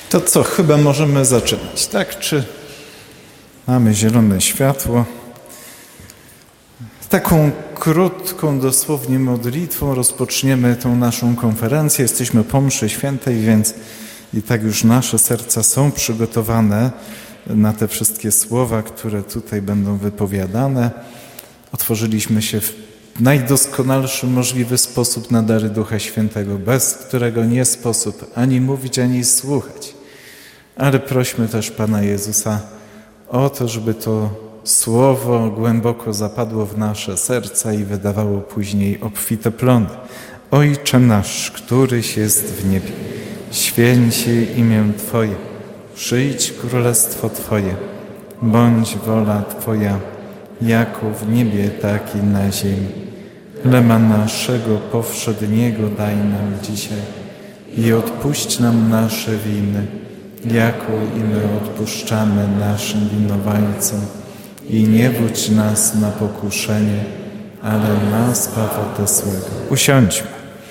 To co, chyba możemy zaczynać, tak? Czy mamy zielone światło? Taką krótką, dosłownie modlitwą rozpoczniemy tą naszą konferencję. Jesteśmy po mszy świętej, więc i tak już nasze serca są przygotowane na te wszystkie słowa, które tutaj będą wypowiadane. Otworzyliśmy się w najdoskonalszy możliwy sposób na dary Ducha Świętego, bez którego nie sposób ani mówić, ani słuchać. Ale prośmy też Pana Jezusa o to, żeby to Słowo głęboko zapadło w nasze serca i wydawało później obfite plony. Ojcze nasz, któryś jest w niebie, święć się imię Twoje, przyjdź królestwo Twoje, bądź wola Twoja, jako w niebie, tak i na ziemi. Chleba naszego powszedniego daj nam dzisiaj i odpuść nam nasze winy, jako i my odpuszczamy naszym winowajcom. I nie wódź nas na pokuszenie, ale nas zbaw od złego. Usiądźmy.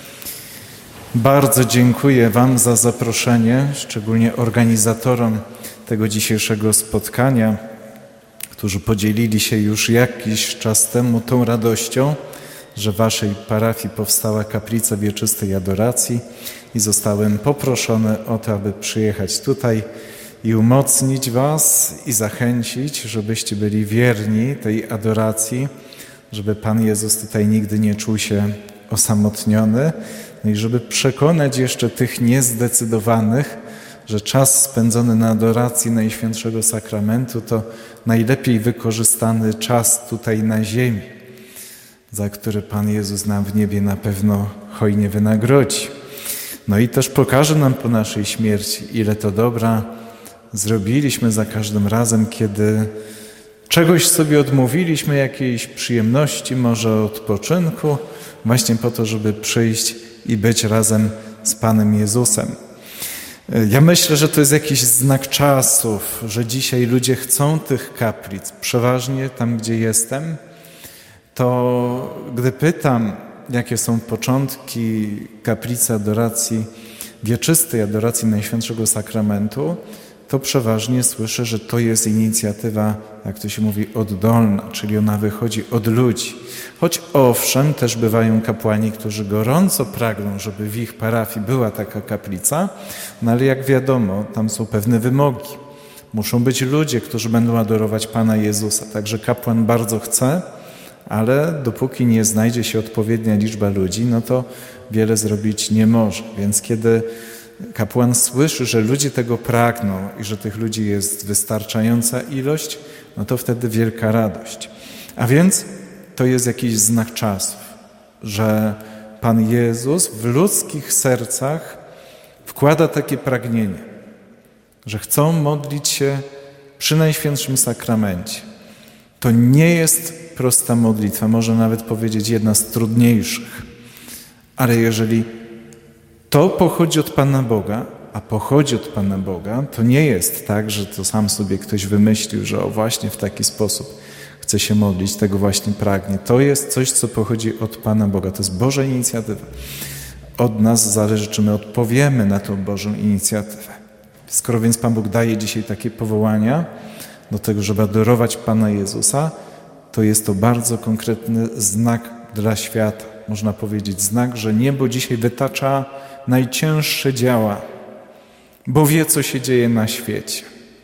Bardzo dziękuję Wam za zaproszenie, szczególnie organizatorom tego dzisiejszego spotkania, którzy podzielili się już jakiś czas temu tą radością, że w Waszej parafii powstała kaplica wieczystej adoracji i zostałem poproszony o to, aby przyjechać tutaj i umocnić Was i zachęcić, żebyście byli wierni tej adoracji, żeby Pan Jezus tutaj nigdy nie czuł się osamotniony, no i żeby przekonać jeszcze tych niezdecydowanych, że czas spędzony na adoracji Najświętszego Sakramentu to najlepiej wykorzystany czas tutaj na ziemi, za który Pan Jezus nam w niebie na pewno hojnie wynagrodzi. No i też pokaże nam po naszej śmierci, ile to dobra zrobiliśmy za każdym razem, kiedy czegoś sobie odmówiliśmy, jakiejś przyjemności, może odpoczynku, właśnie po to, żeby przyjść i być razem z Panem Jezusem. Ja myślę, że to jest jakiś znak czasów, że dzisiaj ludzie chcą tych kaplic. Przeważnie tam, gdzie jestem, to gdy pytam, jakie są początki kaplicy adoracji, wieczystej adoracji Najświętszego Sakramentu, to przeważnie słyszę, że to jest inicjatywa, jak to się mówi, oddolna, czyli ona wychodzi od ludzi. Choć owszem, też bywają kapłani, którzy gorąco pragną, żeby w ich parafii była taka kaplica, no ale jak wiadomo, tam są pewne wymogi. Muszą być ludzie, którzy będą adorować Pana Jezusa. Także kapłan bardzo chce, ale dopóki nie znajdzie się odpowiednia liczba ludzi, no to wiele zrobić nie może. Więc kiedy kapłan słyszy, że ludzie tego pragną i że tych ludzi jest wystarczająca ilość, no to wtedy wielka radość. A więc to jest jakiś znak czasów, że Pan Jezus w ludzkich sercach wkłada takie pragnienie, że chcą modlić się przy Najświętszym Sakramencie. To nie jest prosta modlitwa, może nawet powiedzieć jedna z trudniejszych, ale jeżeli to pochodzi od Pana Boga, a pochodzi od Pana Boga, to nie jest tak, że to sam sobie ktoś wymyślił, że o właśnie w taki sposób chce się modlić, tego właśnie pragnie. To jest coś, co pochodzi od Pana Boga. To jest Boża inicjatywa. Od nas zależy, czy my odpowiemy na tą Bożą inicjatywę. Skoro więc Pan Bóg daje dzisiaj takie powołania do tego, żeby adorować Pana Jezusa, to jest to bardzo konkretny znak dla świata. Można powiedzieć znak, że niebo dzisiaj wytacza najcięższe działa, bo wie, co się dzieje na świecie.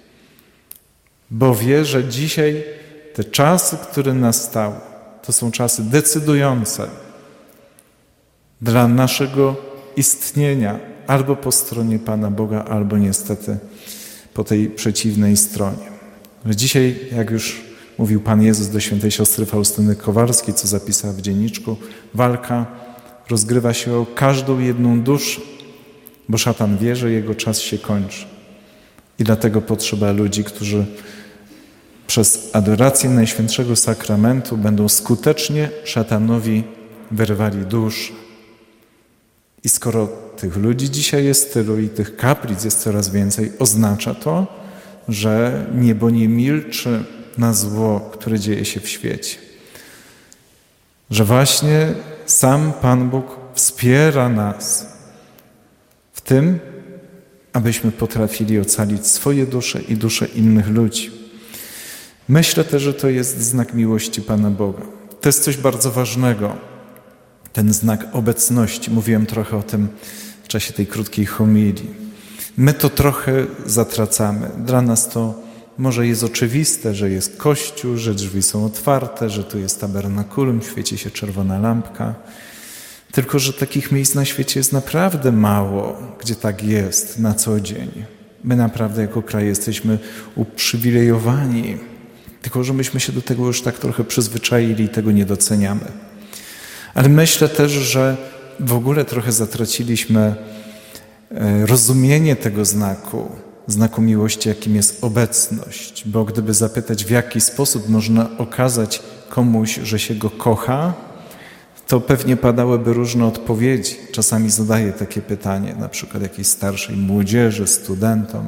Bo wie, że dzisiaj te czasy, które nastały, to są czasy decydujące dla naszego istnienia albo po stronie Pana Boga, albo niestety po tej przeciwnej stronie. Że dzisiaj, jak już mówił Pan Jezus do świętej siostry Faustyny Kowalskiej, co zapisała w dzienniczku, walka rozgrywa się o każdą jedną duszę, bo szatan wie, że jego czas się kończy. I dlatego potrzeba ludzi, którzy przez adorację Najświętszego Sakramentu będą skutecznie szatanowi wyrwali duszę. I skoro tych ludzi dzisiaj jest tylu i tych kaplic jest coraz więcej, oznacza to, że niebo nie milczy na zło, które dzieje się w świecie. Że właśnie sam Pan Bóg wspiera nas w tym, abyśmy potrafili ocalić swoje dusze i dusze innych ludzi. Myślę też, że to jest znak miłości Pana Boga. To jest coś bardzo ważnego, ten znak obecności. Mówiłem trochę o tym w czasie tej krótkiej homilii. My to trochę zatracamy. Dla nas to może jest oczywiste, że jest Kościół, że drzwi są otwarte, że tu jest tabernakulum, świeci się czerwona lampka. Tylko że takich miejsc na świecie jest naprawdę mało, gdzie tak jest na co dzień. My naprawdę jako kraj jesteśmy uprzywilejowani, tylko że myśmy się do tego już tak trochę przyzwyczaili i tego nie doceniamy. Ale myślę też, że w ogóle trochę zatraciliśmy rozumienie tego znaku miłości, jakim jest obecność. Bo gdyby zapytać, w jaki sposób można okazać komuś, że się go kocha, to pewnie padałyby różne odpowiedzi. Czasami zadaję takie pytanie, na przykład jakiejś starszej młodzieży, studentom.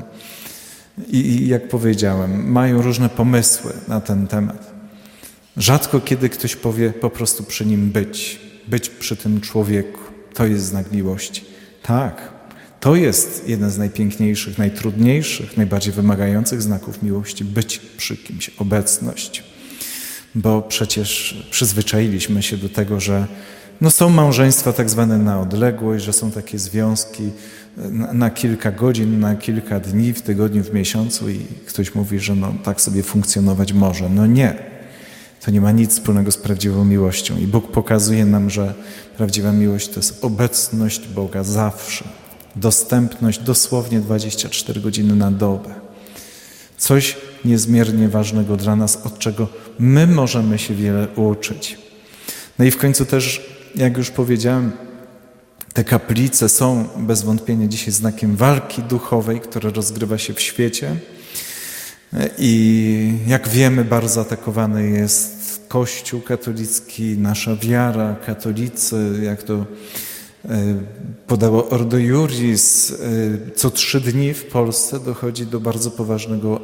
I jak powiedziałem, mają różne pomysły na ten temat. Rzadko kiedy ktoś powie po prostu przy nim być przy tym człowieku. To jest znak miłości. Tak, to jest jeden z najpiękniejszych, najtrudniejszych, najbardziej wymagających znaków miłości, być przy kimś, obecność. Bo przecież przyzwyczailiśmy się do tego, że są małżeństwa tak zwane na odległość, że są takie związki na kilka godzin, na kilka dni w tygodniu, w miesiącu i ktoś mówi, że tak sobie funkcjonować może. Nie. To nie ma nic wspólnego z prawdziwą miłością. I Bóg pokazuje nam, że prawdziwa miłość to jest obecność Boga zawsze. Dostępność dosłownie 24 godziny na dobę. Coś niezmiernie ważnego dla nas, od czego my możemy się wiele uczyć. No i w końcu też, jak już powiedziałem, te kaplice są bez wątpienia dzisiaj znakiem walki duchowej, która rozgrywa się w świecie. I jak wiemy, bardzo atakowany jest Kościół katolicki, nasza wiara, katolicy, jak to podało Ordo Iuris, co 3 dni w Polsce dochodzi do bardzo poważnego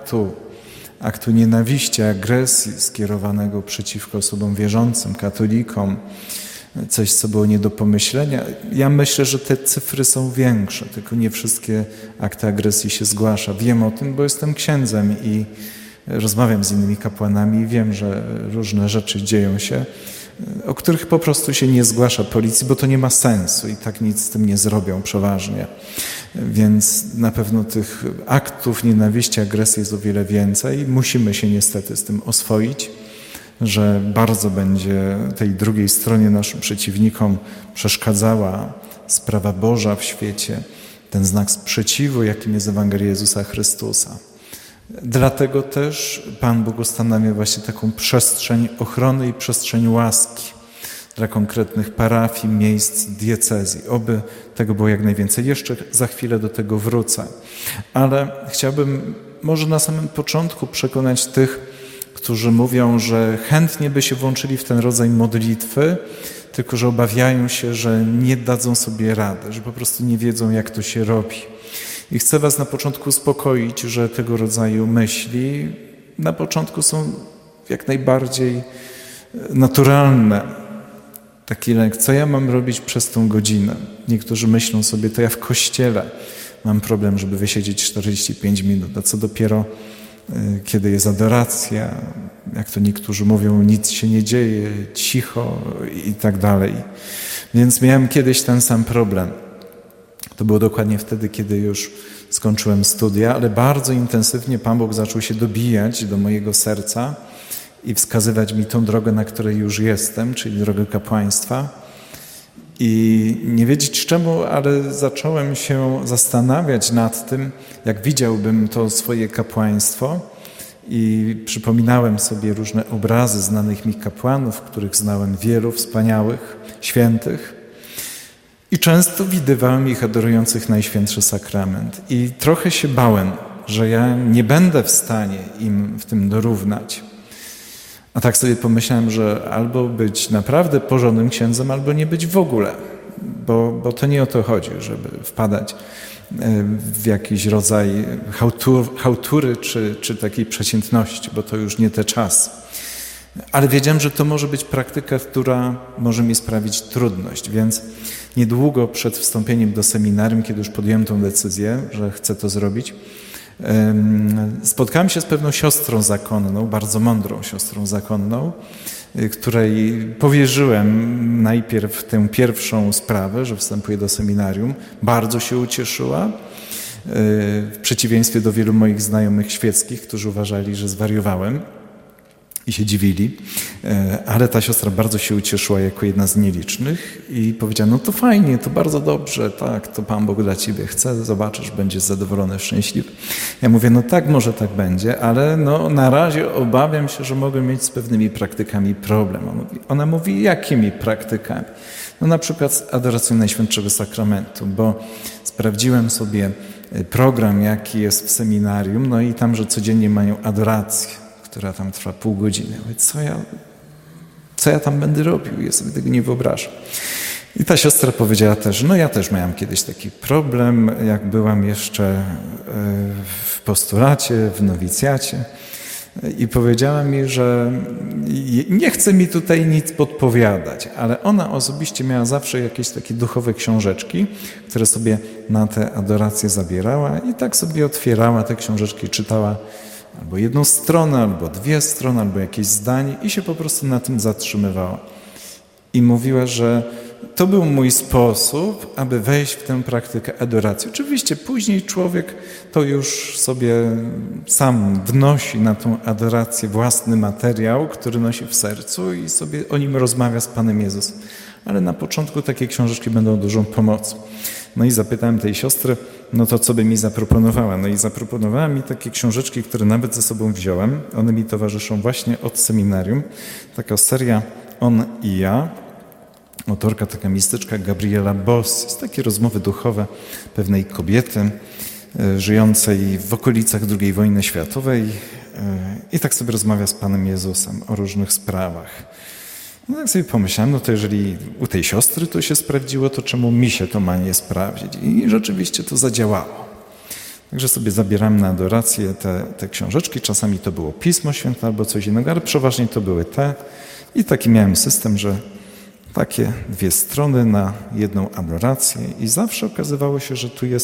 aktu nienawiści, agresji skierowanego przeciwko osobom wierzącym, katolikom. Coś, co było nie do pomyślenia. Ja myślę, że te cyfry są większe, tylko nie wszystkie akty agresji się zgłasza. Wiem o tym, bo jestem księdzem i rozmawiam z innymi kapłanami i wiem, że różne rzeczy dzieją się, o których po prostu się nie zgłasza policji, bo to nie ma sensu i tak nic z tym nie zrobią przeważnie. Więc na pewno tych aktów nienawiści, agresji jest o wiele więcej. Musimy się niestety z tym oswoić, że bardzo będzie tej drugiej stronie, naszym przeciwnikom, przeszkadzała sprawa Boża w świecie, ten znak sprzeciwu, jakim jest Ewangelia Jezusa Chrystusa. Dlatego też Pan Bóg ustanawia właśnie taką przestrzeń ochrony i przestrzeń łaski dla konkretnych parafii, miejsc, diecezji. Oby tego było jak najwięcej. Jeszcze za chwilę do tego wrócę. Ale chciałbym może na samym początku przekonać tych, którzy mówią, że chętnie by się włączyli w ten rodzaj modlitwy, tylko że obawiają się, że nie dadzą sobie rady, że po prostu nie wiedzą, jak to się robi. I chcę was na początku uspokoić, że tego rodzaju myśli na początku są jak najbardziej naturalne. Taki lęk, co ja mam robić przez tą godzinę? Niektórzy myślą sobie, to ja w kościele mam problem, żeby wysiedzieć 45 minut, a co dopiero kiedy jest adoracja, jak to niektórzy mówią, nic się nie dzieje, cicho i tak dalej. Więc miałem kiedyś ten sam problem. To było dokładnie wtedy, kiedy już skończyłem studia, ale bardzo intensywnie Pan Bóg zaczął się dobijać do mojego serca i wskazywać mi tą drogę, na której już jestem, czyli drogę kapłaństwa. I nie wiedzieć czemu, ale zacząłem się zastanawiać nad tym, jak widziałbym to swoje kapłaństwo i przypominałem sobie różne obrazy znanych mi kapłanów, których znałem wielu, wspaniałych, świętych i często widywałem ich adorujących Najświętszy Sakrament i trochę się bałem, że ja nie będę w stanie im w tym dorównać. A tak sobie pomyślałem, że albo być naprawdę porządnym księdzem, albo nie być w ogóle, bo to nie o to chodzi, żeby wpadać w jakiś rodzaj chałtury czy takiej przeciętności, bo to już nie ten czas. Ale wiedziałem, że to może być praktyka, która może mi sprawić trudność, więc niedługo przed wstąpieniem do seminarium, kiedy już podjąłem tę decyzję, że chcę to zrobić, spotkałem się z pewną siostrą zakonną, bardzo mądrą siostrą zakonną, której powierzyłem najpierw tę pierwszą sprawę, że wstępuję do seminarium. Bardzo się ucieszyła, w przeciwieństwie do wielu moich znajomych świeckich, którzy uważali, że zwariowałem i się dziwili, ale ta siostra bardzo się ucieszyła jako jedna z nielicznych i powiedziała, no to fajnie, to bardzo dobrze, tak, to Pan Bóg dla Ciebie chce, zobaczysz, będziesz zadowolony, szczęśliwy. Ja mówię, no tak, może tak będzie, ale no na razie obawiam się, że mogę mieć z pewnymi praktykami problem. Ona mówi, jakimi praktykami? No na przykład z adoracją Najświętszego Sakramentu, bo sprawdziłem sobie program, jaki jest w seminarium, no i tam, że codziennie mają adorację, która tam trwa pół godziny. Mówię, co ja tam będę robił? Ja sobie tego nie wyobrażam. I ta siostra powiedziała też, no ja też miałam kiedyś taki problem, jak byłam jeszcze w postulacie, w nowicjacie i powiedziała mi, że nie chce mi tutaj nic podpowiadać, ale ona osobiście miała zawsze jakieś takie duchowe książeczki, które sobie na te adoracje zabierała i tak sobie otwierała te książeczki, czytała albo jedną stronę, albo dwie strony, albo jakieś zdanie i się po prostu na tym zatrzymywała. I mówiła, że to był mój sposób, aby wejść w tę praktykę adoracji. Oczywiście później człowiek to już sobie sam wnosi na tą adorację własny materiał, który nosi w sercu i sobie o nim rozmawia z Panem Jezusem. Ale na początku takie książeczki będą dużą pomocą. No i zapytałem tej siostry, no to co by mi zaproponowała? No i zaproponowała mi takie książeczki, które nawet ze sobą wziąłem. One mi towarzyszą właśnie od seminarium. Taka seria On i ja. Autorka, taka mistyczka Gabriela Boss. Jest takie rozmowy duchowe pewnej kobiety żyjącej w okolicach II wojny światowej i tak sobie rozmawia z Panem Jezusem o różnych sprawach. No tak sobie pomyślałem, no to jeżeli u tej siostry to się sprawdziło, to czemu mi się to ma nie sprawdzić? I rzeczywiście to zadziałało. Także sobie zabierałem na adorację te książeczki. Czasami to było Pismo Święte albo coś innego, ale przeważnie to były te. I taki miałem system, że takie dwie strony na jedną adorację i zawsze okazywało się,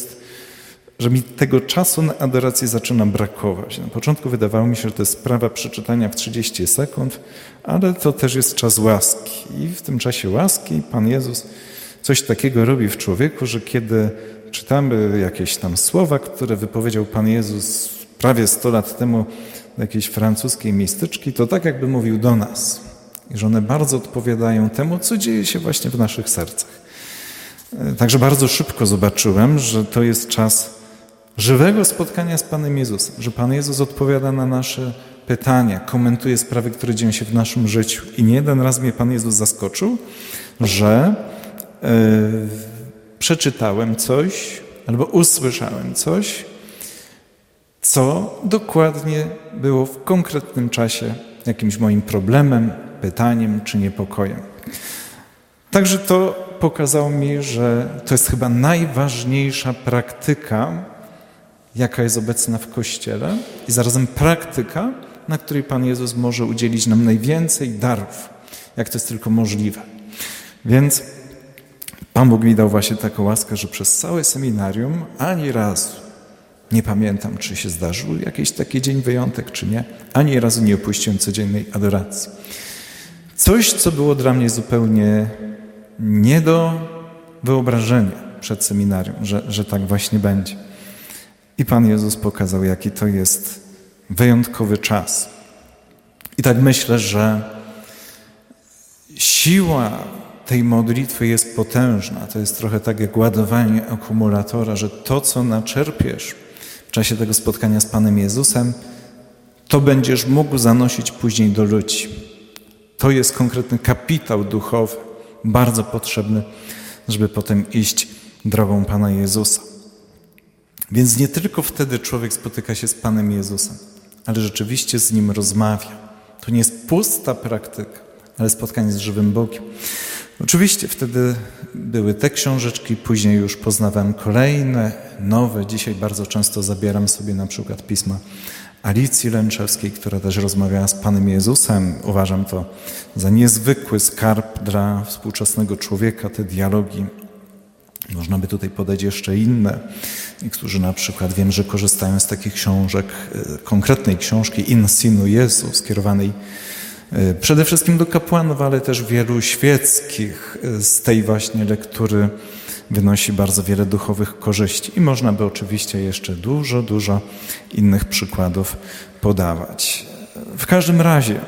że mi tego czasu na adorację zaczyna brakować. Na początku wydawało mi się, że to jest sprawa przeczytania w 30 sekund, ale to też jest czas łaski. I w tym czasie łaski Pan Jezus coś takiego robi w człowieku, że kiedy czytamy jakieś tam słowa, które wypowiedział Pan Jezus prawie 100 lat temu do jakiejś francuskiej mistyczki, to tak jakby mówił do nas. I że one bardzo odpowiadają temu, co dzieje się właśnie w naszych sercach. Także bardzo szybko zobaczyłem, że to jest czas żywego spotkania z Panem Jezusem, że Pan Jezus odpowiada na nasze pytania, komentuje sprawy, które dzieją się w naszym życiu. I nie jeden raz mnie Pan Jezus zaskoczył, że przeczytałem coś albo usłyszałem coś, co dokładnie było w konkretnym czasie jakimś moim problemem, pytaniem czy niepokojem. Także to pokazało mi, że to jest chyba najważniejsza praktyka, jaka jest obecna w Kościele i zarazem praktyka, na której Pan Jezus może udzielić nam najwięcej darów, jak to jest tylko możliwe. Więc Pan Bóg mi dał właśnie taką łaskę, że przez całe seminarium ani razu, nie pamiętam, czy się zdarzył jakiś taki dzień wyjątek, czy nie, ani razu nie opuściłem codziennej adoracji. Coś, co było dla mnie zupełnie nie do wyobrażenia przed seminarium, że tak właśnie będzie. I Pan Jezus pokazał, jaki to jest wyjątkowy czas. I tak myślę, że siła tej modlitwy jest potężna. To jest trochę tak jak ładowanie akumulatora, że to, co naczerpiesz w czasie tego spotkania z Panem Jezusem, to będziesz mógł zanosić później do ludzi. To jest konkretny kapitał duchowy, bardzo potrzebny, żeby potem iść drogą Pana Jezusa. Więc nie tylko wtedy człowiek spotyka się z Panem Jezusem, ale rzeczywiście z Nim rozmawia. To nie jest pusta praktyka, ale spotkanie z żywym Bogiem. Oczywiście wtedy były te książeczki, później już poznawałem kolejne, nowe. Dzisiaj bardzo często zabieram sobie na przykład pisma Alicji Lęczewskiej, która też rozmawiała z Panem Jezusem. Uważam to za niezwykły skarb dla współczesnego człowieka, te dialogi. Można by tutaj podać jeszcze inne. Niektórzy na przykład wiem, że korzystają z takich książek, konkretnej książki In Sinu Jesu, skierowanej przede wszystkim do kapłanów, ale też wielu świeckich. Z tej właśnie lektury wynosi bardzo wiele duchowych korzyści. I można by oczywiście jeszcze dużo innych przykładów podawać. W każdym razie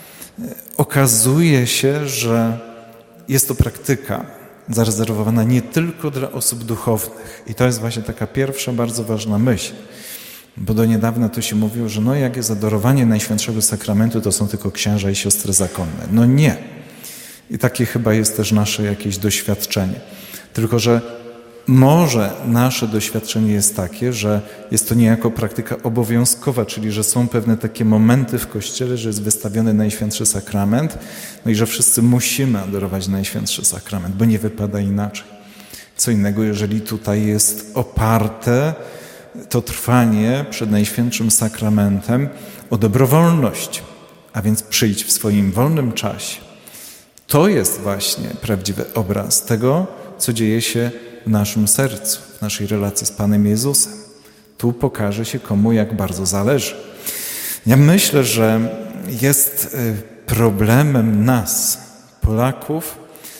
okazuje się, że jest to praktyka zarezerwowana nie tylko dla osób duchownych. I to jest właśnie taka pierwsza bardzo ważna myśl. Bo do niedawna to się mówiło, że jak jest adorowanie Najświętszego Sakramentu, to są tylko księża i siostry zakonne. Nie. I takie chyba jest też nasze jakieś doświadczenie. Tylko że może nasze doświadczenie jest takie, że jest to niejako praktyka obowiązkowa, czyli że są pewne takie momenty w Kościele, że jest wystawiony Najświętszy Sakrament, i że wszyscy musimy adorować Najświętszy Sakrament, bo nie wypada inaczej. Co innego, jeżeli tutaj jest oparte to trwanie przed Najświętszym Sakramentem o dobrowolność, a więc przyjdź w swoim wolnym czasie. To jest właśnie prawdziwy obraz tego, co dzieje się w naszym sercu, w naszej relacji z Panem Jezusem. Tu pokaże się, komu jak bardzo zależy. Ja myślę, że jest problemem nas, Polaków,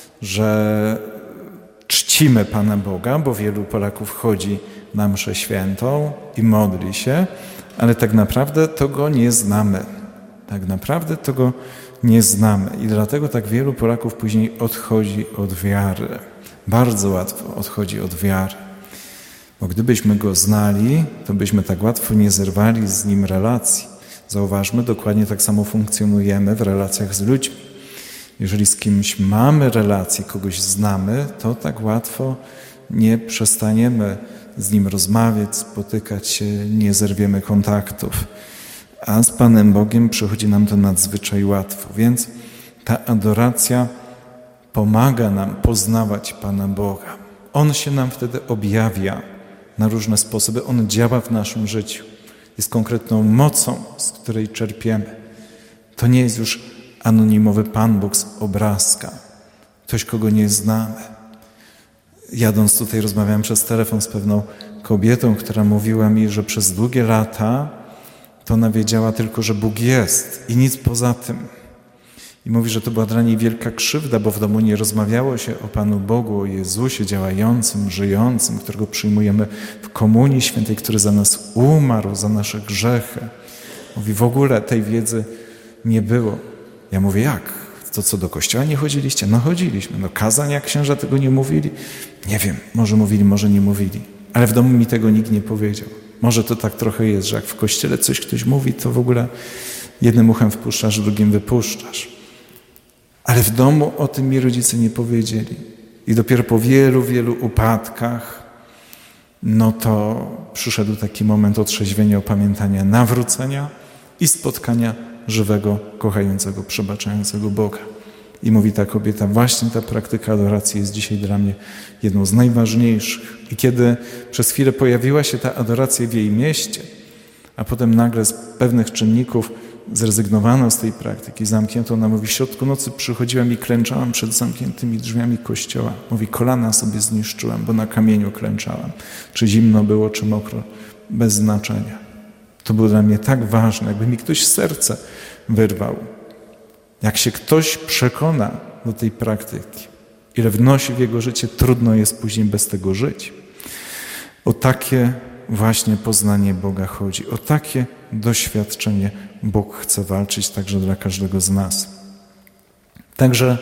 że czcimy Pana Boga, bo wielu Polaków chodzi na mszę świętą i modli się, ale tak naprawdę to Go nie znamy. Tak naprawdę to Go nie znamy. I dlatego tak wielu Polaków później odchodzi od wiary. Bardzo łatwo odchodzi od wiary. Bo gdybyśmy Go znali, to byśmy tak łatwo nie zerwali z Nim relacji. Zauważmy, dokładnie tak samo funkcjonujemy w relacjach z ludźmi. Jeżeli z kimś mamy relację, kogoś znamy, to tak łatwo nie przestaniemy z Nim rozmawiać, spotykać się, nie zerwiemy kontaktów. A z Panem Bogiem przychodzi nam to nadzwyczaj łatwo. Więc ta adoracja pomaga nam poznawać Pana Boga. On się nam wtedy objawia na różne sposoby. On działa w naszym życiu. Jest konkretną mocą, z której czerpiemy. To nie jest już anonimowy Pan Bóg z obrazka. Ktoś, kogo nie znamy. Jadąc tutaj rozmawiałem przez telefon z pewną kobietą, która mówiła mi, że przez długie lata to ona wiedziała tylko, że Bóg jest i nic poza tym. I mówi, że to była dla niej wielka krzywda, bo w domu nie rozmawiało się o Panu Bogu, o Jezusie działającym, żyjącym, którego przyjmujemy w Komunii Świętej, który za nas umarł, za nasze grzechy. Mówi, w ogóle tej wiedzy nie było. Ja mówię, jak? To co, do kościoła nie chodziliście? No chodziliśmy. No kazań, jak księża tego nie mówili? Nie wiem, może mówili, może nie mówili. Ale w domu mi tego nikt nie powiedział. Może to tak trochę jest, że jak w kościele coś ktoś mówi, to w ogóle jednym uchem wpuszczasz, drugim wypuszczasz. Ale w domu o tym mi rodzice nie powiedzieli. I dopiero po wielu upadkach, no to przyszedł taki moment otrzeźwienia, opamiętania, nawrócenia i spotkania żywego, kochającego, przebaczającego Boga. I mówi ta kobieta, właśnie ta praktyka adoracji jest dzisiaj dla mnie jedną z najważniejszych. I kiedy przez chwilę pojawiła się ta adoracja w jej mieście, a potem nagle z pewnych czynników zrezygnowano z tej praktyki, zamknięto, ona mówi, w środku nocy przychodziłam i klęczałam przed zamkniętymi drzwiami kościoła. Mówi, kolana sobie zniszczyłam, bo na kamieniu klęczałam. Czy zimno było, czy mokro, bez znaczenia. To było dla mnie tak ważne, jakby mi ktoś serce wyrwał. Jak się ktoś przekona do tej praktyki, ile wnosi w jego życie, trudno jest później bez tego żyć. O takie właśnie poznanie Boga chodzi. O takie doświadczenie Bóg chce walczyć także dla każdego z nas. Także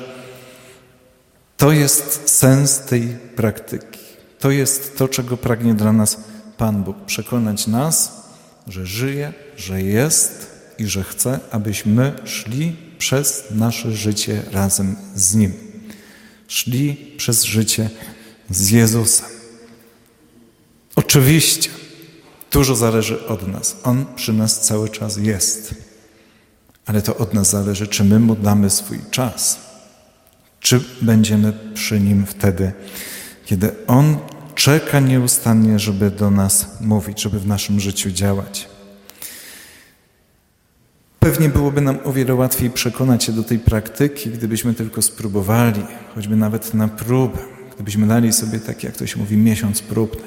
to jest sens tej praktyki. To jest to, czego pragnie dla nas Pan Bóg. Przekonać nas, że żyje, że jest i że chce, abyśmy szli przez nasze życie razem z Nim. Szli przez życie z Jezusem. Oczywiście dużo zależy od nas. On przy nas cały czas jest. Ale to od nas zależy, czy my Mu damy swój czas. Czy będziemy przy Nim wtedy, kiedy On czeka nieustannie, żeby do nas mówić, żeby w naszym życiu działać. pewnie byłoby nam o wiele łatwiej przekonać się do tej praktyki, gdybyśmy tylko spróbowali, choćby nawet na próbę, gdybyśmy dali sobie, tak jak to się mówi, miesiąc próbny.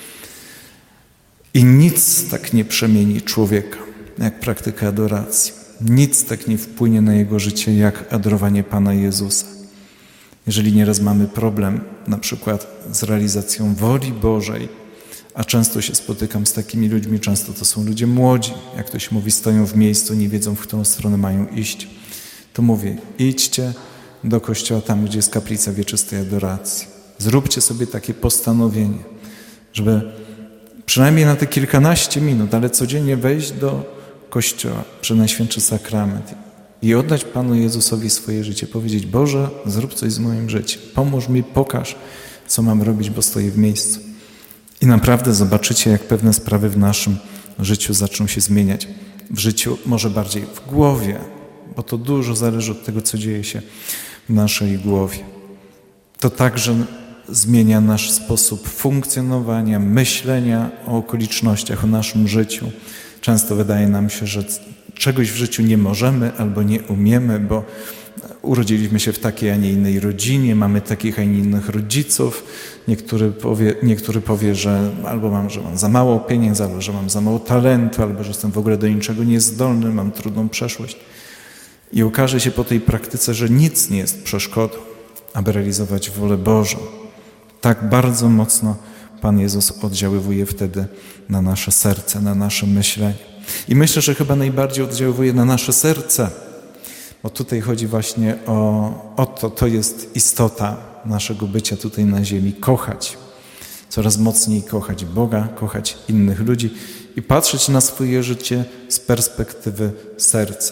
I nic tak nie przemieni człowieka, jak praktyka adoracji. Nic tak nie wpłynie na jego życie, jak adorowanie Pana Jezusa. Jeżeli nieraz mamy problem na przykład z realizacją woli Bożej, a często się spotykam z takimi ludźmi, często to są ludzie młodzi, jak to się mówi, stoją w miejscu, nie wiedzą, w którą stronę mają iść, to mówię, idźcie do kościoła tam, gdzie jest kaplica wieczystej adoracji. Zróbcie sobie takie postanowienie, żeby przynajmniej na te kilkanaście minut, ale codziennie wejść do kościoła przy Najświętszy Sakrament i oddać Panu Jezusowi swoje życie. Powiedzieć, Boże, zrób coś z moim życiem. Pomóż mi, pokaż, co mam robić, bo stoję w miejscu. I naprawdę zobaczycie, jak pewne sprawy w naszym życiu zaczną się zmieniać. W życiu może bardziej w głowie, bo to dużo zależy od tego, co dzieje się w naszej głowie. To także zmienia nasz sposób funkcjonowania, myślenia o okolicznościach, o naszym życiu. Często wydaje nam się, że czegoś w życiu nie możemy albo nie umiemy, bo urodziliśmy się w takiej, a nie innej rodzinie, mamy takich, a nie innych rodziców. Niektóry powie, że albo że mam za mało pieniędzy, albo że mam za mało talentu, albo że jestem w ogóle do niczego niezdolny, mam trudną przeszłość. I okaże się po tej praktyce, że nic nie jest przeszkodą, aby realizować wolę Bożą. Tak bardzo mocno Pan Jezus oddziaływuje wtedy na nasze serce, na nasze myślenie. I myślę, że chyba najbardziej oddziaływuje na nasze serce, bo tutaj chodzi właśnie o to jest istota naszego bycia tutaj na ziemi. Kochać, coraz mocniej kochać Boga, kochać innych ludzi i patrzeć na swoje życie z perspektywy serca.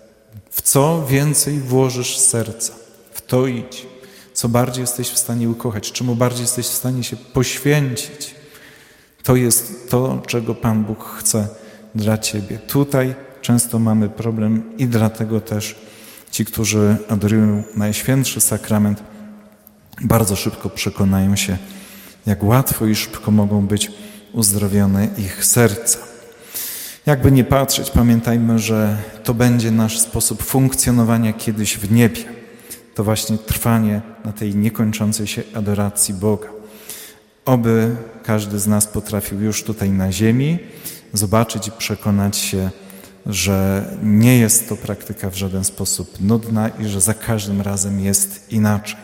W co więcej włożysz serca, w to idź. Co bardziej jesteś w stanie ukochać, czemu bardziej jesteś w stanie się poświęcić. To jest to, czego Pan Bóg chce dla Ciebie. Tutaj często mamy problem i dlatego też ci, którzy adorują Najświętszy Sakrament, bardzo szybko przekonają się, jak łatwo i szybko mogą być uzdrowione ich serca. Jakby nie patrzeć, pamiętajmy, że to będzie nasz sposób funkcjonowania kiedyś w niebie. To właśnie trwanie na tej niekończącej się adoracji Boga. Oby każdy z nas potrafił już tutaj na ziemi zobaczyć i przekonać się, że nie jest to praktyka w żaden sposób nudna i że za każdym razem jest inaczej.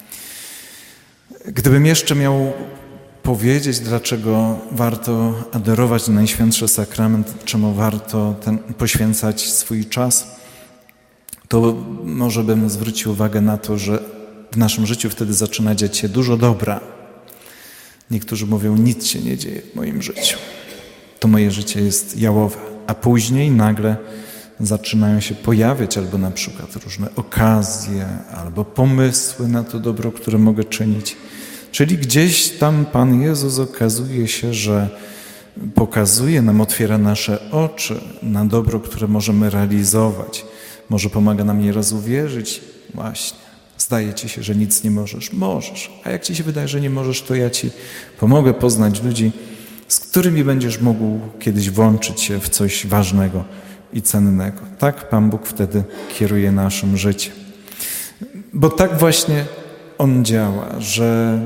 Gdybym jeszcze miał powiedzieć, dlaczego warto adorować Najświętszy Sakrament, czemu warto poświęcać swój czas, to może bym zwrócił uwagę na to, że w naszym życiu wtedy zaczyna dziać się dużo dobra. Niektórzy mówią, nic się nie dzieje w moim życiu. To moje życie jest jałowe. A później nagle zaczynają się pojawiać albo na przykład różne okazje, albo pomysły na to dobro, które mogę czynić. Czyli gdzieś tam Pan Jezus okazuje się, że pokazuje nam, otwiera nasze oczy na dobro, które możemy realizować. Może pomaga nam nieraz uwierzyć, właśnie, zdaje Ci się, że nic nie możesz. Możesz. A jak Ci się wydaje, że nie możesz, to ja Ci pomogę poznać ludzi, z którymi będziesz mógł kiedyś włączyć się w coś ważnego i cennego. Tak Pan Bóg wtedy kieruje naszym życiem. Bo tak właśnie On działa, że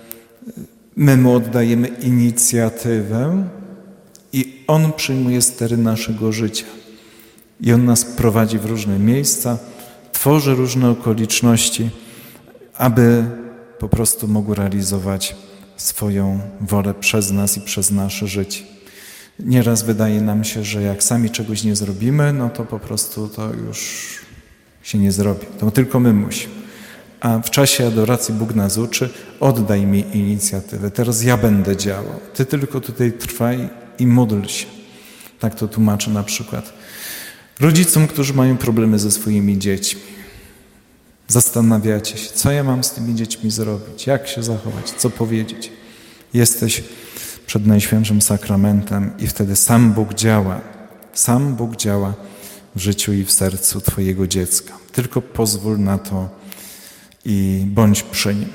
my Mu oddajemy inicjatywę i On przyjmuje stery naszego życia. I On nas prowadzi w różne miejsca, tworzy różne okoliczności, aby po prostu mógł realizować swoją wolę przez nas i przez nasze życie. Nieraz wydaje nam się, że jak sami czegoś nie zrobimy, no to po prostu to już się nie zrobi. To tylko my musimy. A w czasie adoracji Bóg nas uczy, oddaj mi inicjatywę, teraz ja będę działał. Ty tylko tutaj trwaj i módl się. Tak to tłumaczy na przykład rodzicom, którzy mają problemy ze swoimi dziećmi. Zastanawiacie się, co ja mam z tymi dziećmi zrobić, jak się zachować, co powiedzieć. Jesteś przed Najświętszym Sakramentem i wtedy sam Bóg działa. Sam Bóg działa w życiu i w sercu Twojego dziecka. Tylko pozwól na to i bądź przy nim.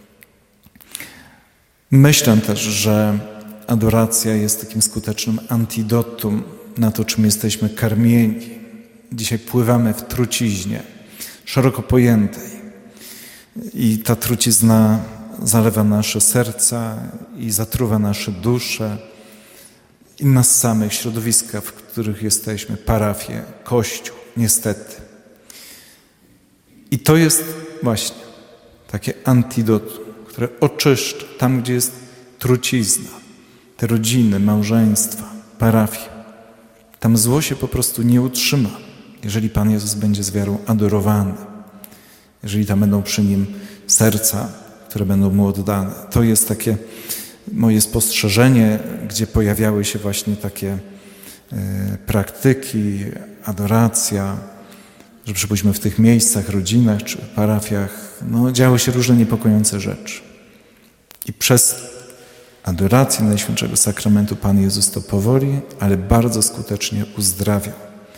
Myślę też, że adoracja jest takim skutecznym antidotum na to, czym jesteśmy karmieni. dzisiaj pływamy w truciźnie szeroko pojętej i ta trucizna zalewa nasze serca i zatruwa nasze dusze i nas samych, środowiska, w których jesteśmy, parafie, Kościół, niestety. I to jest właśnie takie antidotum, które oczyszcza tam, gdzie jest trucizna, te rodziny, małżeństwa, parafie. Tam zło się po prostu nie utrzyma, jeżeli Pan Jezus będzie z wiarą adorowany, jeżeli tam będą przy Nim serca, które będą Mu oddane. To jest takie moje spostrzeżenie, gdzie pojawiały się właśnie takie praktyki, adoracja, że przypuśćmy w tych miejscach, rodzinach czy parafiach, działy się różne niepokojące rzeczy. I przez adorację Najświętszego Sakramentu Pan Jezus to powoli, ale bardzo skutecznie uzdrawiał.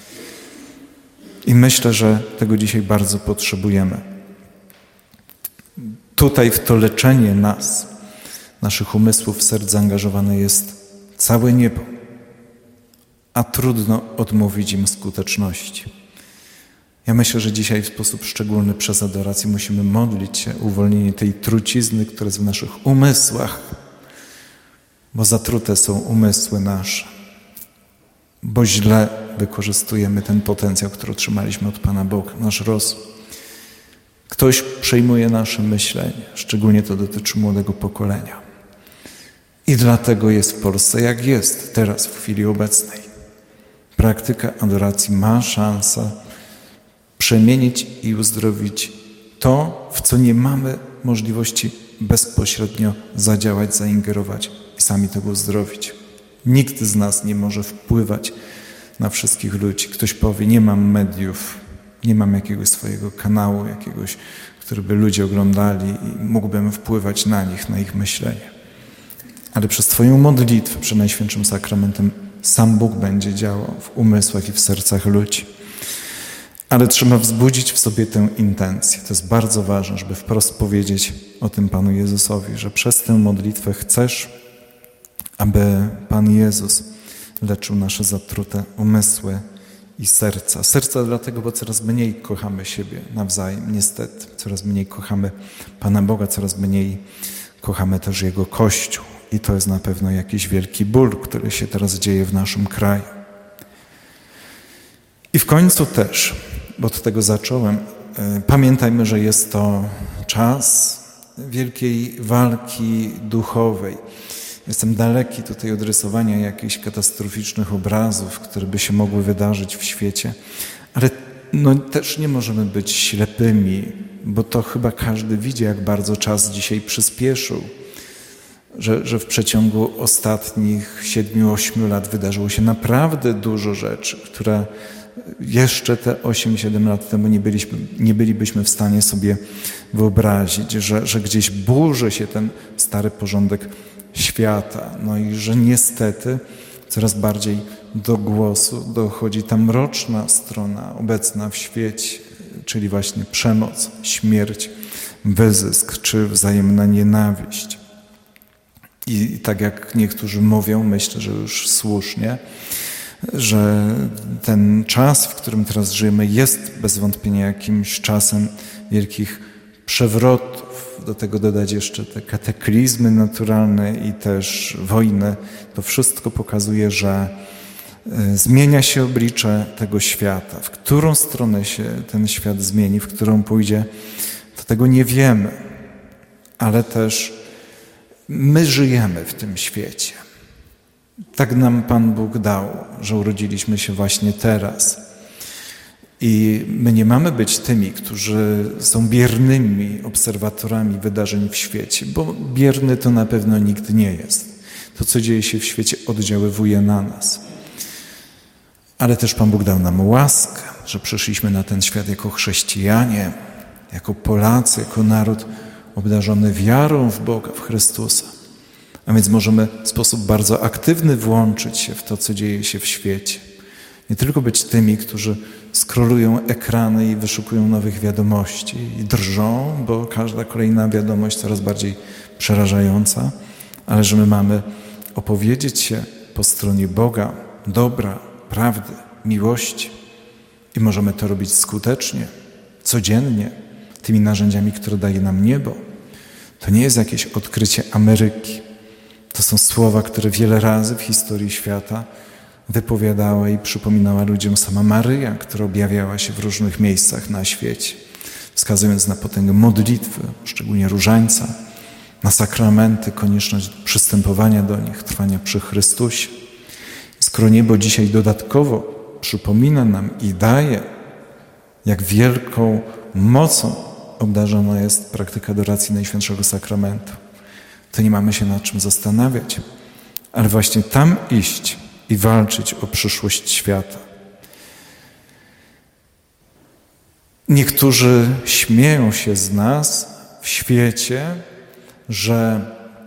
I myślę, że tego dzisiaj bardzo potrzebujemy. Tutaj w to leczenie nas, naszych umysłów, serc zaangażowane jest całe niebo, a trudno odmówić im skuteczności. Ja myślę, że dzisiaj w sposób szczególny przez adorację musimy modlić się o uwolnienie tej trucizny, która jest w naszych umysłach, bo zatrute są umysły nasze, bo źle wykorzystujemy ten potencjał, który otrzymaliśmy od Pana Boga, nasz rozum. Ktoś przejmuje nasze myślenie, szczególnie to dotyczy młodego pokolenia. I dlatego jest w Polsce jak jest teraz, w chwili obecnej. Praktyka adoracji ma szansę przemienić i uzdrowić to, w co nie mamy możliwości bezpośrednio zadziałać, zaingerować i sami tego uzdrowić. Nikt z nas nie może wpływać na wszystkich ludzi. Ktoś powie, nie mam mediów, nie mam jakiegoś swojego kanału, jakiegoś, który by ludzie oglądali i mógłbym wpływać na nich, na ich myślenie. Ale przez Twoją modlitwę, przed Najświętszym Sakramentem, sam Bóg będzie działał w umysłach i w sercach ludzi. Ale trzeba wzbudzić w sobie tę intencję. To jest bardzo ważne, żeby wprost powiedzieć o tym Panu Jezusowi, że przez tę modlitwę chcesz, aby Pan Jezus leczył nasze zatrute umysły i serca. Serca dlatego, bo coraz mniej kochamy siebie nawzajem, niestety. Coraz mniej kochamy Pana Boga, coraz mniej kochamy też Jego Kościół. I to jest na pewno jakiś wielki ból, który się teraz dzieje w naszym kraju. I w końcu też, bo od tego zacząłem, pamiętajmy, że jest to czas wielkiej walki duchowej. Jestem daleki tutaj od rysowania jakichś katastroficznych obrazów, które by się mogły wydarzyć w świecie, ale też nie możemy być ślepymi, bo to chyba każdy widzi, jak bardzo czas dzisiaj przyspieszył, że w przeciągu ostatnich 7-8 lat wydarzyło się naprawdę dużo rzeczy, które jeszcze te 8-7 lat temu nie bylibyśmy w stanie sobie wyobrazić, że gdzieś burzy się ten stary porządek świata. I że niestety coraz bardziej do głosu dochodzi ta mroczna strona obecna w świecie, czyli właśnie przemoc, śmierć, wyzysk czy wzajemna nienawiść. I tak jak niektórzy mówią, myślę, że już słusznie, że ten czas, w którym teraz żyjemy, jest bez wątpienia jakimś czasem wielkich przewrotów. Do tego dodać jeszcze te kataklizmy naturalne i też wojny. To wszystko pokazuje, że zmienia się oblicze tego świata. W którą stronę się ten świat zmieni, w którą pójdzie, to tego nie wiemy. Ale też my żyjemy w tym świecie. Tak nam Pan Bóg dał, że urodziliśmy się właśnie teraz. I my nie mamy być tymi, którzy są biernymi obserwatorami wydarzeń w świecie, bo bierny to na pewno nikt nie jest. To, co dzieje się w świecie, oddziaływuje na nas. Ale też Pan Bóg dał nam łaskę, że przyszliśmy na ten świat jako chrześcijanie, jako Polacy, jako naród obdarzony wiarą w Boga, w Chrystusa. A więc możemy w sposób bardzo aktywny włączyć się w to, co dzieje się w świecie. Nie tylko być tymi, którzy scrollują ekrany i wyszukują nowych wiadomości i drżą, bo każda kolejna wiadomość coraz bardziej przerażająca, ale że my mamy opowiedzieć się po stronie Boga, dobra, prawdy, miłości I możemy to robić skutecznie, codziennie, tymi narzędziami, które daje nam niebo. To nie jest jakieś odkrycie Ameryki. To są słowa, które wiele razy w historii świata wypowiadała i przypominała ludziom sama Maryja, która objawiała się w różnych miejscach na świecie, wskazując na potęgę modlitwy, szczególnie różańca, na sakramenty, konieczność przystępowania do nich, trwania przy Chrystusie. Skoro niebo dzisiaj dodatkowo przypomina nam i daje, jak wielką mocą obdarzona jest praktyka adoracji Najświętszego Sakramentu, to nie mamy się nad czym zastanawiać, ale właśnie tam iść i walczyć o przyszłość świata. Niektórzy śmieją się z nas w świecie, że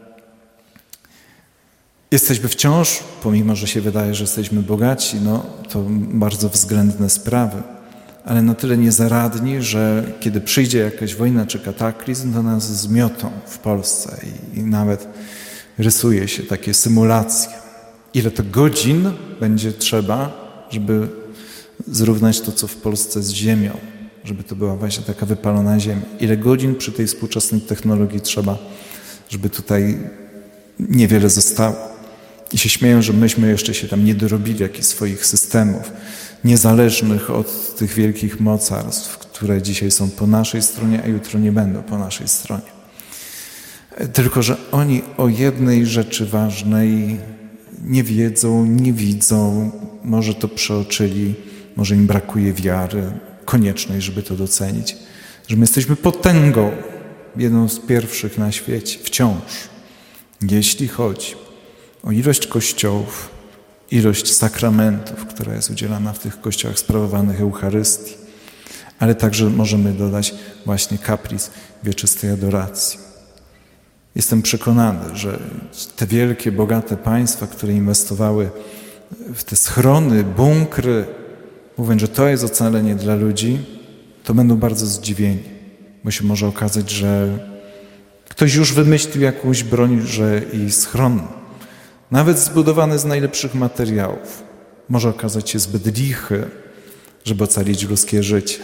jesteśmy wciąż, pomimo że się wydaje, że jesteśmy bogaci, to bardzo względne sprawy, ale na tyle niezaradni, że kiedy przyjdzie jakaś wojna czy kataklizm, to nas zmiotą w Polsce i nawet rysuje się takie symulacje. Ile to godzin będzie trzeba, żeby zrównać to, co w Polsce z ziemią, żeby to była właśnie taka wypalona ziemia. Ile godzin przy tej współczesnej technologii trzeba, żeby tutaj niewiele zostało. I się śmieją, że myśmy jeszcze się tam nie dorobili jakichś swoich systemów, niezależnych od tych wielkich mocarstw, które dzisiaj są po naszej stronie, a jutro nie będą po naszej stronie. Tylko że oni o jednej rzeczy ważnej nie wiedzą, nie widzą, może to przeoczyli, może im brakuje wiary koniecznej, żeby to docenić, że my jesteśmy potęgą, jedną z pierwszych na świecie, wciąż, jeśli chodzi o ilość kościołów, ilość sakramentów, która jest udzielana w tych kościołach sprawowanych Eucharystii, ale także możemy dodać właśnie kaplic wieczystej adoracji. Jestem przekonany, że te wielkie, bogate państwa, które inwestowały w te schrony, bunkry, mówiąc, że to jest ocalenie dla ludzi, to będą bardzo zdziwieni, bo się może okazać, że ktoś już wymyślił jakąś broń, że i schron, nawet zbudowany z najlepszych materiałów, może okazać się zbyt lichy, żeby ocalić ludzkie życie.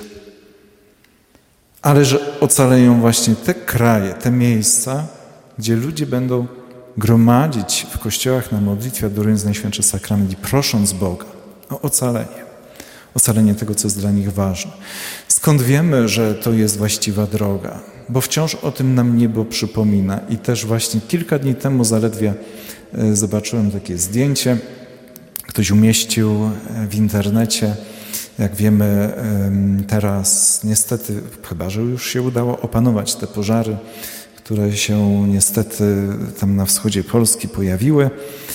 Ale że ocaleją właśnie te kraje, te miejsca, gdzie ludzie będą gromadzić w kościołach na modlitwie, adorując Najświętszy Sakrament i prosząc Boga o ocalenie. Ocalenie tego, co jest dla nich ważne. Skąd wiemy, że to jest właściwa droga? Bo wciąż o tym nam niebo przypomina. I też właśnie kilka dni temu zaledwie zobaczyłem takie zdjęcie. Ktoś umieścił w internecie. Jak wiemy, teraz niestety, chyba że już się udało opanować te pożary, które się niestety tam na wschodzie Polski pojawiły.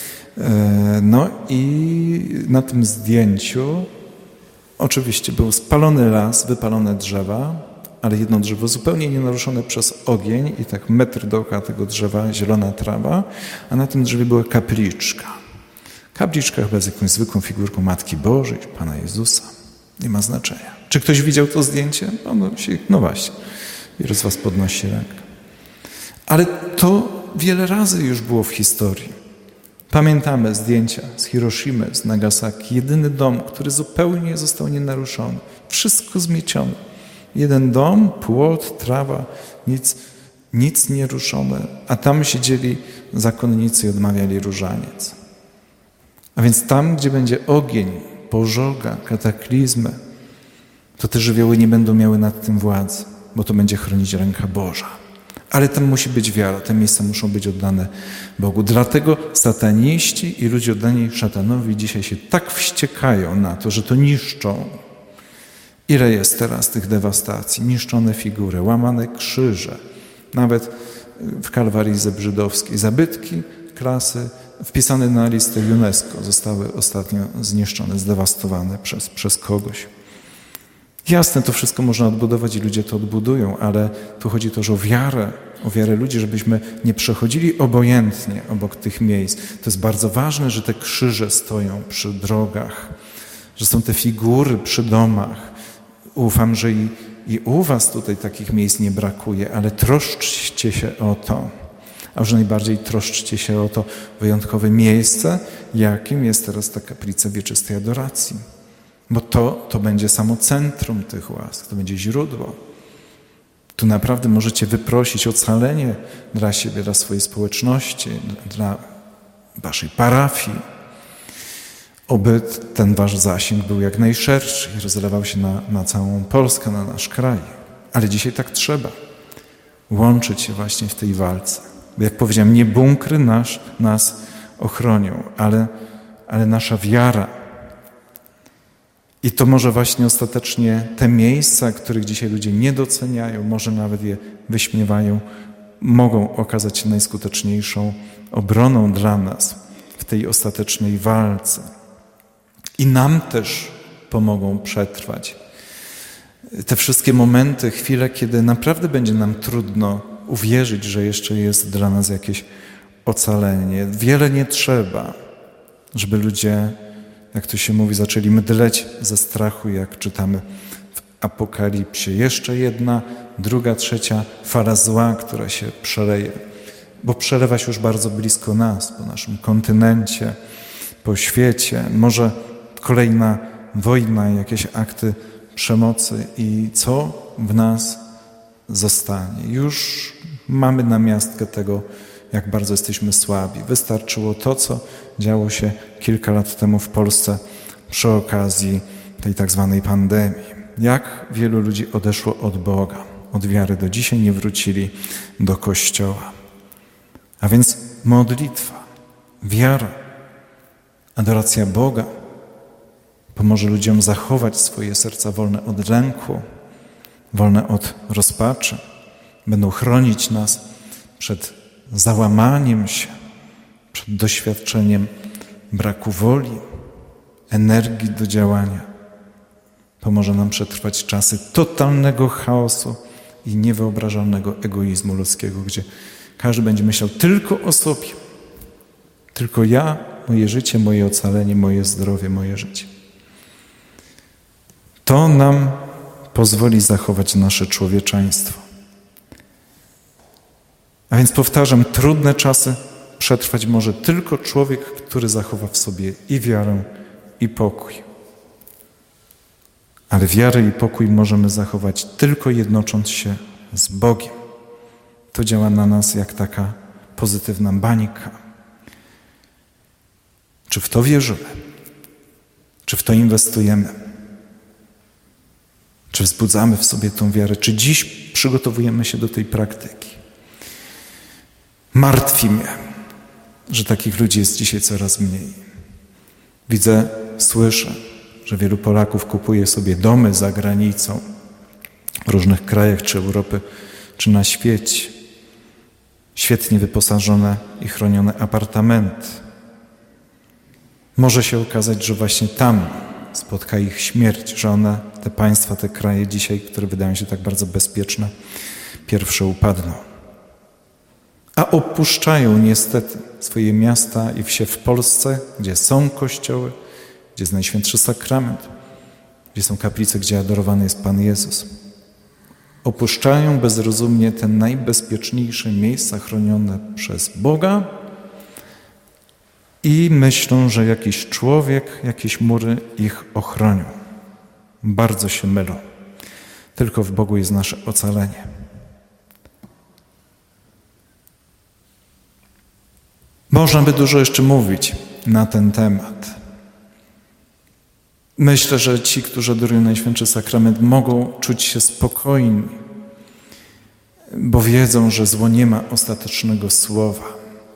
No i na tym zdjęciu oczywiście był spalony las, wypalone drzewa, ale jedno drzewo zupełnie nie naruszone przez ogień i tak metr dookoła tego drzewa zielona trawa, a na tym drzewie była kapliczka. Kapliczka chyba z jakąś zwykłą figurką Matki Bożej, Pana Jezusa. Nie ma znaczenia. Czy ktoś widział to zdjęcie? No właśnie. Wielu z was podnosi rękę. Ale to wiele razy już było w historii. Pamiętamy zdjęcia z Hiroshimy, z Nagasaki. Jedyny dom, który zupełnie został nienaruszony. Wszystko zmiecione. Jeden dom, płot, trawa, nic nie ruszone. A tam siedzieli zakonnicy i odmawiali różaniec. A więc tam, gdzie będzie ogień, pożoga, kataklizmy, to te żywioły nie będą miały nad tym władzy, bo to będzie chronić ręka Boża. Ale tam musi być wiara, te miejsca muszą być oddane Bogu. Dlatego sataniści i ludzie oddani szatanowi dzisiaj się tak wściekają na to, że to niszczą. Ile jest teraz tych dewastacji? Niszczone figury, łamane krzyże. Nawet w Kalwarii Zebrzydowskiej zabytki klasy wpisane na listę UNESCO zostały ostatnio zniszczone, zdewastowane przez kogoś. Jasne, to wszystko można odbudować i ludzie to odbudują, ale tu chodzi też o wiarę ludzi, żebyśmy nie przechodzili obojętnie obok tych miejsc. To jest bardzo ważne, że te krzyże stoją przy drogach, że są te figury przy domach. Ufam, że i u was tutaj takich miejsc nie brakuje, ale troszczcie się o to. A już najbardziej troszczcie się o to wyjątkowe miejsce, jakim jest teraz ta kaplica wieczystej adoracji. Bo to będzie samo centrum tych łask, to będzie źródło. Tu naprawdę możecie wyprosić ocalenie dla siebie, dla swojej społeczności, dla waszej parafii. Oby ten wasz zasięg był jak najszerszy i rozlewał się na całą Polskę, na nasz kraj. Ale dzisiaj tak trzeba. Łączyć się właśnie w tej walce. Bo jak powiedziałem, nie bunkry nas ochronią, ale nasza wiara. I to może właśnie ostatecznie te miejsca, których dzisiaj ludzie nie doceniają, może nawet je wyśmiewają, mogą okazać się najskuteczniejszą obroną dla nas w tej ostatecznej walce. I nam też pomogą przetrwać te wszystkie momenty, chwile, kiedy naprawdę będzie nam trudno uwierzyć, że jeszcze jest dla nas jakieś ocalenie. Wiele nie trzeba, żeby ludzie, jak to się mówi, zaczęli mdleć ze strachu, jak czytamy w Apokalipsie. Jeszcze jedna, druga, trzecia fala zła, która się przeleje, bo przelewa się już bardzo blisko nas, po naszym kontynencie, po świecie. Może kolejna wojna, jakieś akty przemocy i co w nas zostanie. Już mamy namiastkę tego, jak bardzo jesteśmy słabi. Wystarczyło to, co działo się kilka lat temu w Polsce przy okazji tej tak zwanej pandemii. Jak wielu ludzi odeszło od Boga, od wiary, do dzisiaj nie wrócili do Kościoła. A więc modlitwa, wiara, adoracja Boga pomoże ludziom zachować swoje serca wolne od lęku, wolne od rozpaczy. Będą chronić nas przed załamaniem się, przed doświadczeniem braku woli, energii do działania. Pomoże nam przetrwać czasy totalnego chaosu i niewyobrażalnego egoizmu ludzkiego, gdzie każdy będzie myślał tylko o sobie. Tylko ja, moje życie, moje ocalenie, moje zdrowie, moje życie. To nam pozwoli zachować nasze człowieczeństwo. A więc powtarzam, trudne czasy przetrwać może tylko człowiek, który zachowa w sobie i wiarę, i pokój. Ale wiarę i pokój możemy zachować tylko jednocząc się z Bogiem. To działa na nas jak taka pozytywna bańka. Czy w to wierzymy? Czy w to inwestujemy? Czy wzbudzamy w sobie tą wiarę? Czy dziś przygotowujemy się do tej praktyki? Martwi mnie, że takich ludzi jest dzisiaj coraz mniej. Widzę, słyszę, że wielu Polaków kupuje sobie domy za granicą, w różnych krajach, czy Europy, czy na świecie. Świetnie wyposażone i chronione apartamenty. Może się okazać, że właśnie tam spotka ich śmierć, że one, te państwa, te kraje dzisiaj, które wydają się tak bardzo bezpieczne, pierwsze upadną. A opuszczają niestety swoje miasta i wsie w Polsce, gdzie są kościoły, gdzie jest Najświętszy Sakrament, gdzie są kaplice, gdzie adorowany jest Pan Jezus. Opuszczają bezrozumnie te najbezpieczniejsze miejsca chronione przez Boga i myślą, że jakiś człowiek, jakieś mury ich ochronią. Bardzo się mylą. Tylko w Bogu jest nasze ocalenie. Można by dużo jeszcze mówić na ten temat. Myślę, że ci, którzy adorują Najświętszy Sakrament, mogą czuć się spokojni, bo wiedzą, że zło nie ma ostatecznego słowa.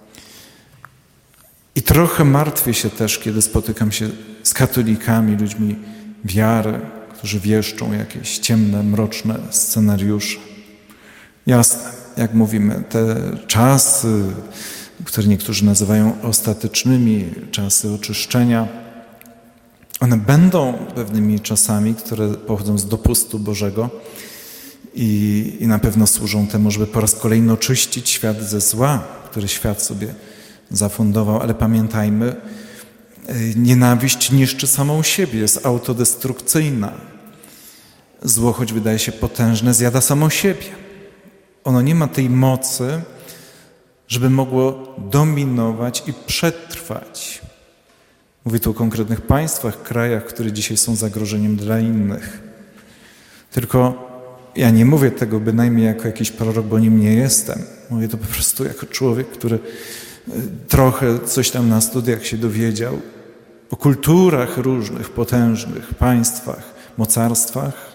I trochę martwię się też, kiedy spotykam się z katolikami, ludźmi wiary, którzy wieszczą jakieś ciemne, mroczne scenariusze. Jasne, jak mówimy, te czasy, które niektórzy nazywają ostatecznymi, czasy oczyszczenia, one będą pewnymi czasami, które pochodzą z dopustu Bożego i na pewno służą temu, żeby po raz kolejny oczyścić świat ze zła, który świat sobie zafundował. Ale pamiętajmy, nienawiść niszczy samą siebie, jest autodestrukcyjna. Zło, choć wydaje się potężne, zjada samo siebie. Ono nie ma tej mocy, żeby mogło dominować i przetrwać. Mówię tu o konkretnych państwach, krajach, które dzisiaj są zagrożeniem dla innych. Tylko ja nie mówię tego bynajmniej jako jakiś prorok, bo nim nie jestem. Mówię to po prostu jako człowiek, który trochę coś tam na studiach się dowiedział o kulturach różnych, potężnych państwach, mocarstwach,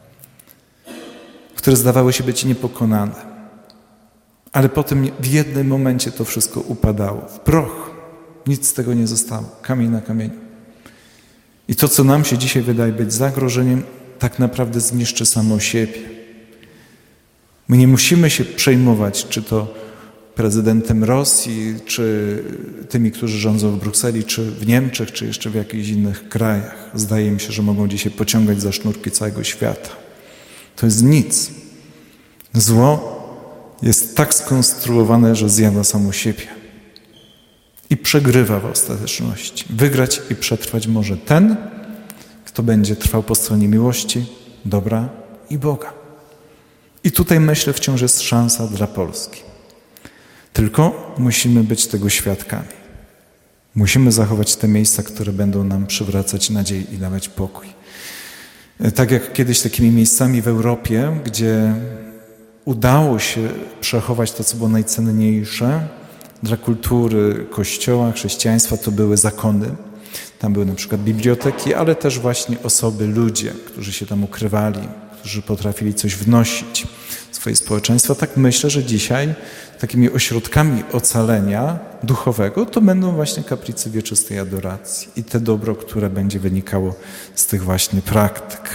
które zdawały się być niepokonane. Ale potem w jednym momencie to wszystko upadało w proch. Nic z tego nie zostało. Kamień na kamieniu. I to, co nam się dzisiaj wydaje być zagrożeniem, tak naprawdę zniszczy samo siebie. My nie musimy się przejmować, czy to prezydentem Rosji, czy tymi, którzy rządzą w Brukseli, czy w Niemczech, czy jeszcze w jakichś innych krajach. Zdaje mi się, że mogą dzisiaj pociągać za sznurki całego świata. To jest nic. Zło jest tak skonstruowane, że zjada samo siebie. I przegrywa w ostateczności. Wygrać i przetrwać może ten, kto będzie trwał po stronie miłości, dobra i Boga. I tutaj myślę, wciąż jest szansa dla Polski. Tylko musimy być tego świadkami. Musimy zachować te miejsca, które będą nam przywracać nadzieję i dawać pokój. Tak jak kiedyś takimi miejscami w Europie, gdzie udało się przechować to, co było najcenniejsze dla kultury Kościoła, chrześcijaństwa, to były zakony. Tam były na przykład biblioteki, ale też właśnie osoby, ludzie, którzy się tam ukrywali, którzy potrafili coś wnosić w swoje społeczeństwa. Tak myślę, że dzisiaj takimi ośrodkami ocalenia duchowego to będą właśnie kaplice wieczystej adoracji i te dobro, które będzie wynikało z tych właśnie praktyk.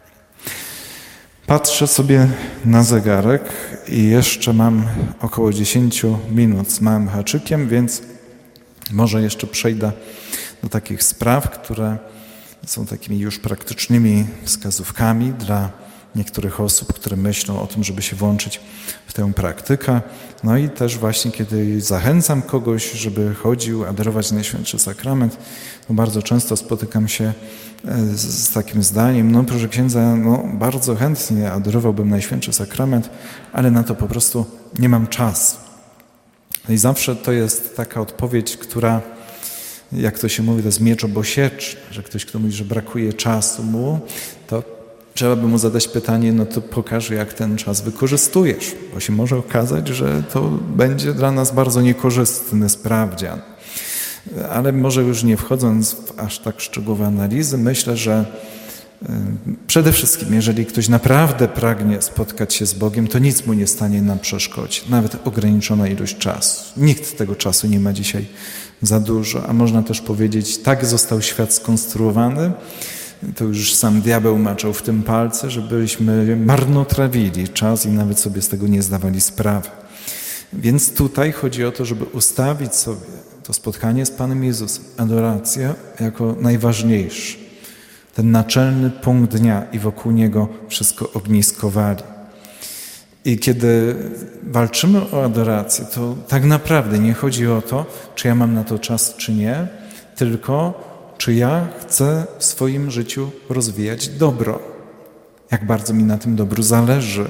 Patrzę sobie na zegarek i jeszcze mam około 10 minut z małym haczykiem, więc może jeszcze przejdę do takich spraw, które są takimi już praktycznymi wskazówkami dla niektórych osób, które myślą o tym, żeby się włączyć w tę praktykę. No i też właśnie, kiedy zachęcam kogoś, żeby chodził adorować Najświętszy Sakrament, to bardzo często spotykam się z takim zdaniem, no proszę księdza, no bardzo chętnie adorowałbym Najświętszy Sakrament, ale na to po prostu nie mam czasu. No i zawsze to jest taka odpowiedź, która, jak to się mówi, to jest miecz obosieczny, że ktoś, kto mówi, że brakuje czasu mu, to trzeba by mu zadać pytanie, no to pokaż, jak ten czas wykorzystujesz, bo się może okazać, że to będzie dla nas bardzo niekorzystny sprawdzian. Ale może już nie wchodząc w aż tak szczegółowe analizy, myślę, że przede wszystkim, jeżeli ktoś naprawdę pragnie spotkać się z Bogiem, to nic mu nie stanie na przeszkodzie, nawet ograniczona ilość czasu. Nikt tego czasu nie ma dzisiaj za dużo, a można też powiedzieć, tak został świat skonstruowany, to już sam diabeł maczał w tym palce, żebyśmy marnotrawili czas i nawet sobie z tego nie zdawali sprawy. Więc tutaj chodzi o to, żeby ustawić sobie to spotkanie z Panem Jezusem, adorację jako najważniejszy, ten naczelny punkt dnia i wokół niego wszystko ogniskowali. I kiedy walczymy o adorację, to tak naprawdę nie chodzi o to, czy ja mam na to czas, czy nie, tylko czy ja chcę w swoim życiu rozwijać dobro, jak bardzo mi na tym dobru zależy.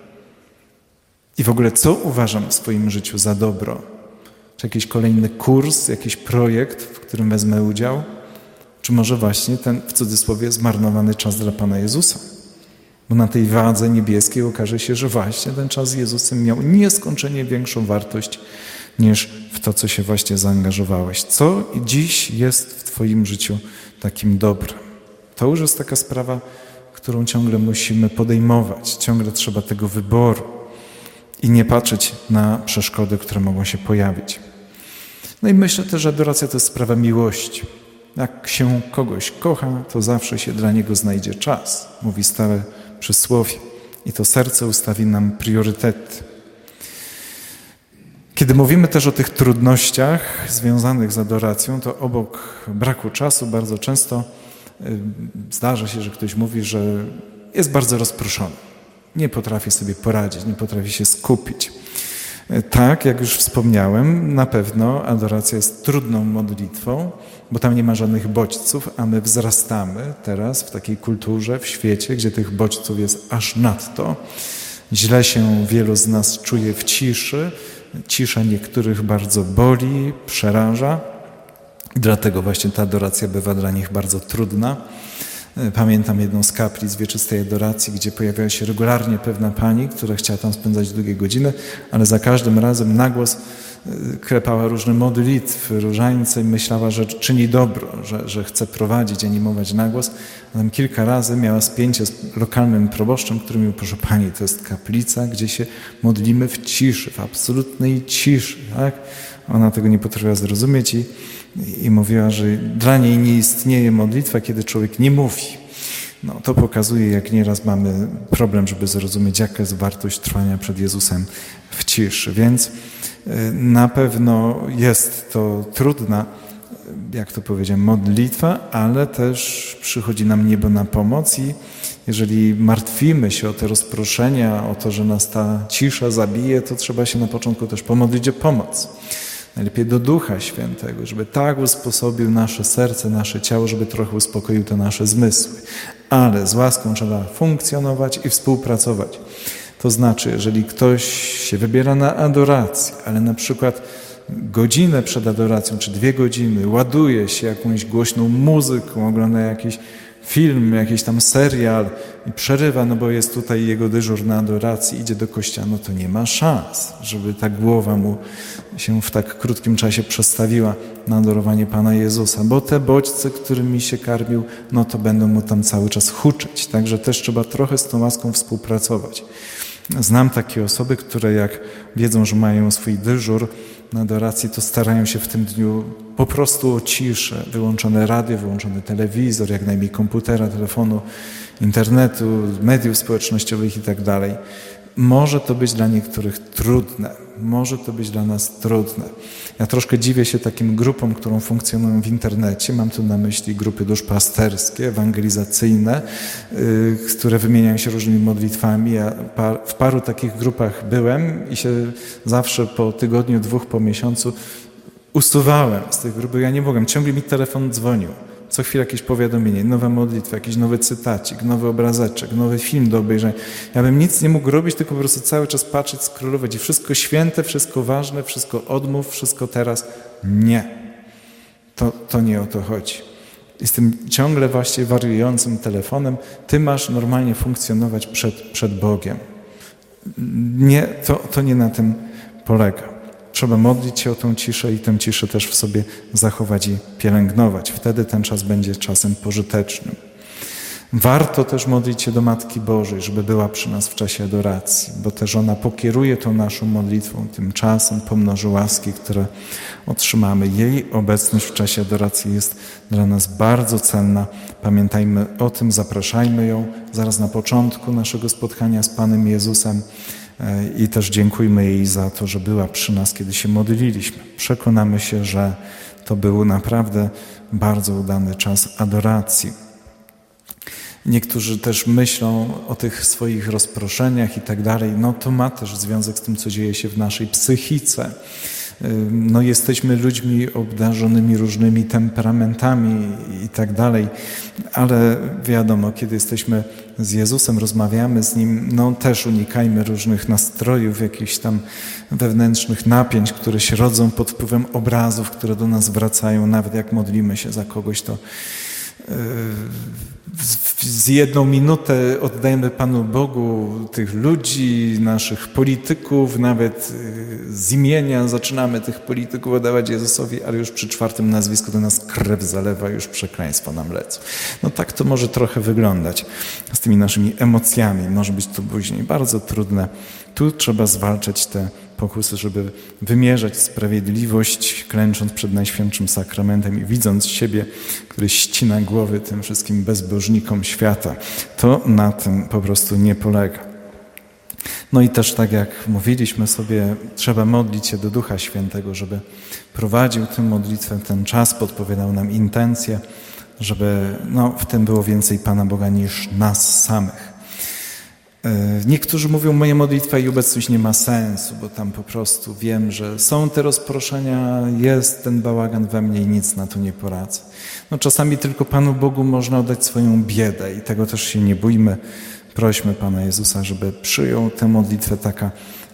I w ogóle co uważam w swoim życiu za dobro? Czy jakiś kolejny kurs, jakiś projekt, w którym wezmę udział? Czy może właśnie ten, w cudzysłowie, zmarnowany czas dla Pana Jezusa? Bo na tej wadze niebieskiej okaże się, że właśnie ten czas z Jezusem miał nieskończenie większą wartość niż w to, co się właśnie zaangażowałeś. Co dziś jest w Twoim życiu takim dobrem? To już jest taka sprawa, którą ciągle musimy podejmować. Ciągle trzeba tego wyboru i nie patrzeć na przeszkody, które mogą się pojawić. No i myślę też, że adoracja to jest sprawa miłości. Jak się kogoś kocha, to zawsze się dla niego znajdzie czas, mówi stare przysłowie. I to serce ustawi nam priorytety. Kiedy mówimy też o tych trudnościach związanych z adoracją, to obok braku czasu bardzo często zdarza się, że ktoś mówi, że jest bardzo rozproszony. Nie potrafi sobie poradzić, nie potrafi się skupić. Tak, jak już wspomniałem, na pewno adoracja jest trudną modlitwą, bo tam nie ma żadnych bodźców, a my wzrastamy teraz w takiej kulturze, w świecie, gdzie tych bodźców jest aż nadto. Źle się wielu z nas czuje w ciszy. Cisza niektórych bardzo boli, przeraża. Dlatego właśnie ta adoracja bywa dla nich bardzo trudna. Pamiętam jedną z kaplic wieczystej adoracji, gdzie pojawiała się regularnie pewna pani, która chciała tam spędzać długie godziny, ale za każdym razem na głos klepała różne modlitwy, różańce i myślała, że czyni dobro, że chce prowadzić, animować na głos. A tam kilka razy miała spięcie z lokalnym proboszczem, który mówił: proszę pani, to jest kaplica, gdzie się modlimy w ciszy, w absolutnej ciszy. Tak? Ona tego nie potrafiła zrozumieć i mówiła, że dla niej nie istnieje modlitwa, kiedy człowiek nie mówi. No, to pokazuje, jak nieraz mamy problem, żeby zrozumieć, jaka jest wartość trwania przed Jezusem w ciszy. Więc na pewno jest to trudna, jak to powiedziałem, modlitwa, ale też przychodzi nam niebo na pomoc i jeżeli martwimy się o te rozproszenia, o to, że nas ta cisza zabije, to trzeba się na początku też pomodlić o pomoc. Najlepiej do Ducha Świętego, żeby tak usposobił nasze serce, nasze ciało, żeby trochę uspokoił te nasze zmysły. Ale z łaską trzeba funkcjonować i współpracować. To znaczy, jeżeli ktoś się wybiera na adorację, ale na przykład godzinę przed adoracją, czy 2 godziny, ładuje się jakąś głośną muzyką, ogląda jakiś film, jakiś tam serial i przerywa, no bo jest tutaj jego dyżur na adoracji, idzie do kościoła, no to nie ma szans, żeby ta głowa mu się w tak krótkim czasie przestawiła na adorowanie Pana Jezusa, bo te bodźce, którymi się karmił, no to będą mu tam cały czas huczeć. Także też trzeba trochę z tą łaską współpracować. Znam takie osoby, które jak wiedzą, że mają swój dyżur na adoracji, to starają się w tym dniu po prostu o ciszę. Wyłączone radio, wyłączony telewizor, jak najmniej komputera, telefonu, internetu, mediów społecznościowych i tak dalej. Może to być dla niektórych trudne. Może to być dla nas trudne. Ja troszkę dziwię się takim grupom, które funkcjonują w internecie. Mam tu na myśli grupy duszpasterskie, ewangelizacyjne, które wymieniają się różnymi modlitwami. Ja w paru takich grupach byłem i się zawsze po tygodniu, 2 po miesiącu usuwałem z tych grup. Ja nie mogłem. Ciągle mi telefon dzwonił. Co chwilę jakieś powiadomienie, nowa modlitwa, jakiś nowy cytacik, nowy obrazeczek, nowy film do obejrzenia. Ja bym nic nie mógł robić, tylko po prostu cały czas patrzeć, scrollować i wszystko święte, wszystko ważne, wszystko odmów, wszystko teraz. Nie. To nie o to chodzi. I z tym ciągle właśnie wariującym telefonem ty masz normalnie funkcjonować przed Bogiem. Nie, to nie na tym polega. Trzeba modlić się o tą ciszę i tę ciszę też w sobie zachować i pielęgnować. Wtedy ten czas będzie czasem pożytecznym. Warto też modlić się do Matki Bożej, żeby była przy nas w czasie adoracji, bo też ona pokieruje tą naszą modlitwą, tym czasem pomnoży łaski, które otrzymamy. Jej obecność w czasie adoracji jest dla nas bardzo cenna. Pamiętajmy o tym, zapraszajmy ją zaraz na początku naszego spotkania z Panem Jezusem. I też dziękujmy jej za to, że była przy nas, kiedy się modliliśmy. Przekonamy się, że to był naprawdę bardzo udany czas adoracji. Niektórzy też myślą o tych swoich rozproszeniach i tak dalej. No to ma też związek z tym, co dzieje się w naszej psychice. No jesteśmy ludźmi obdarzonymi różnymi temperamentami i tak dalej, ale wiadomo, kiedy jesteśmy z Jezusem, rozmawiamy z Nim, no też unikajmy różnych nastrojów, jakichś tam wewnętrznych napięć, które się rodzą pod wpływem obrazów, które do nas wracają, nawet jak modlimy się za kogoś, to z 1 minutę oddajemy Panu Bogu tych ludzi, naszych polityków, nawet z imienia zaczynamy tych polityków oddawać Jezusowi, ale już przy 4. nazwisku do nas krew zalewa, już przekleństwa nam lecą. No tak to może trochę wyglądać z tymi naszymi emocjami. Może być to później bardzo trudne. Tu trzeba zwalczać te pokusy, żeby wymierzać sprawiedliwość, klęcząc przed Najświętszym Sakramentem i widząc siebie, który ścina głowy tym wszystkim bezbożnikom świata. To na tym po prostu nie polega. No i też tak jak mówiliśmy sobie, trzeba modlić się do Ducha Świętego, żeby prowadził tę modlitwę, ten czas, podpowiadał nam intencje, żeby w tym było więcej Pana Boga niż nas samych. Niektórzy mówią, moja modlitwa i obecność nie ma sensu, bo tam po prostu wiem, że są te rozproszenia, jest ten bałagan we mnie i nic na to nie poradzę. Czasami tylko Panu Bogu można oddać swoją biedę i tego też się nie bójmy. Prośmy Pana Jezusa, żeby przyjął tę modlitwę taka,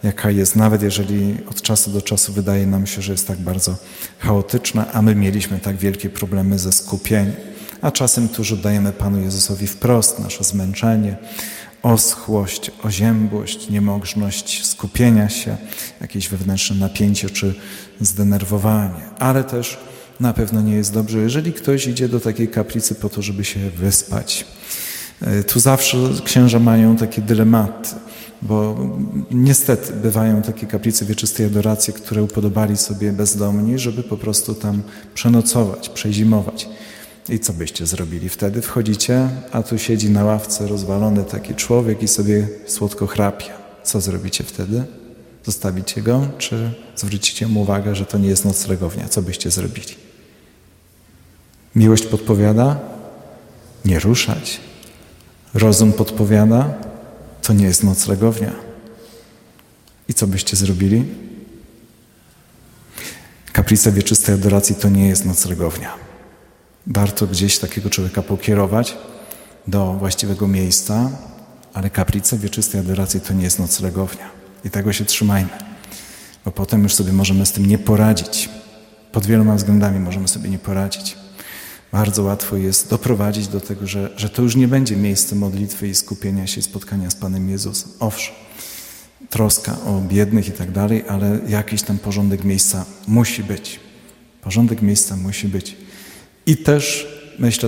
jaka jest, nawet jeżeli od czasu do czasu wydaje nam się, że jest tak bardzo chaotyczna, a my mieliśmy tak wielkie problemy ze skupieniem. A czasem tuż oddajemy Panu Jezusowi wprost nasze zmęczenie, oschłość, oziębłość, niemożność skupienia się, jakieś wewnętrzne napięcie czy zdenerwowanie. Ale też na pewno nie jest dobrze, jeżeli ktoś idzie do takiej kaplicy po to, żeby się wyspać. Tu zawsze księża mają takie dylematy, bo niestety bywają takie kaplice wieczystej adoracji, które upodobali sobie bezdomni, żeby po prostu tam przenocować, przezimować. I co byście zrobili wtedy? Wchodzicie, a tu siedzi na ławce rozwalony taki człowiek i sobie słodko chrapie. Co zrobicie wtedy? Zostawicie go, czy zwrócicie mu uwagę, że to nie jest noclegownia? Co byście zrobili? Miłość podpowiada? Nie ruszać. Rozum podpowiada? To nie jest noclegownia. I co byście zrobili? Kaplica wieczystej adoracji to nie jest noclegownia. Warto gdzieś takiego człowieka pokierować do właściwego miejsca, ale kaplica wieczystej adoracji to nie jest noclegownia. I tego się trzymajmy, bo potem już sobie możemy z tym nie poradzić. Pod wieloma względami możemy sobie nie poradzić. Bardzo łatwo jest doprowadzić do tego, że to już nie będzie miejsce modlitwy i skupienia się, spotkania z Panem Jezusem. Owszem, troska o biednych i tak dalej, ale jakiś tam porządek miejsca musi być. Porządek miejsca musi być. I też, myślę,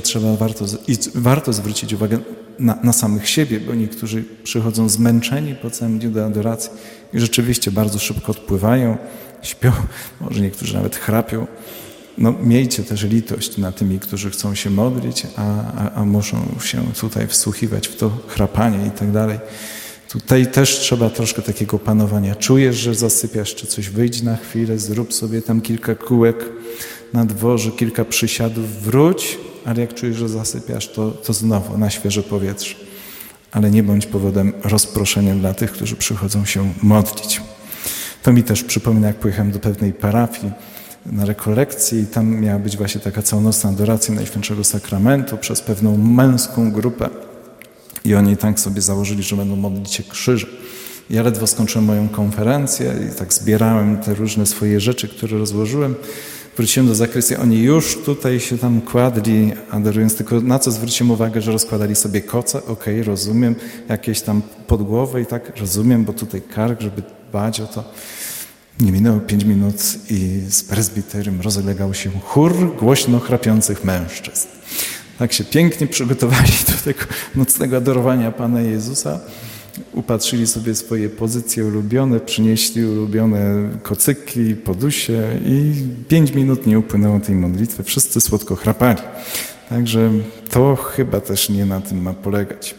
warto zwrócić uwagę na samych siebie, bo niektórzy przychodzą zmęczeni po całym dniu do adoracji i rzeczywiście bardzo szybko odpływają, śpią, może niektórzy nawet chrapią. No, miejcie też litość nad tymi, którzy chcą się modlić, a muszą się tutaj wsłuchiwać w to chrapanie i tak dalej. Tutaj też trzeba troszkę takiego panowania. Czujesz, że zasypiasz, czy coś, wyjdź na chwilę, zrób sobie tam kilka kółek na dworze, kilka przysiadów, wróć, ale jak czujesz, że zasypiasz, to znowu na świeże powietrze. Ale nie bądź powodem rozproszenia dla tych, którzy przychodzą się modlić. To mi też przypomina, jak pojechałem do pewnej parafii na rekolekcję i tam miała być właśnie taka całonocna adoracja Najświętszego Sakramentu przez pewną męską grupę. I oni tak sobie założyli, że będą modlić się krzyżem. Ja ledwo skończyłem moją konferencję i tak zbierałem te różne swoje rzeczy, które rozłożyłem. Wróciłem do zakrystii, oni już tutaj się tam kładli, adorując, tylko na co zwróciłem uwagę, że rozkładali sobie koce, okej, rozumiem, jakieś tam podgłowy i tak, rozumiem, bo tutaj kark, żeby dbać o to. Nie minęło 5 minut i z prezbiterium rozlegał się chór głośno chrapiących mężczyzn. Tak się pięknie przygotowali do tego nocnego adorowania Pana Jezusa. Upatrzyli sobie swoje pozycje ulubione, przynieśli ulubione kocyki, podusie i 5 minut nie upłynęło tej modlitwy. Wszyscy słodko chrapali. Także to chyba też nie na tym ma polegać.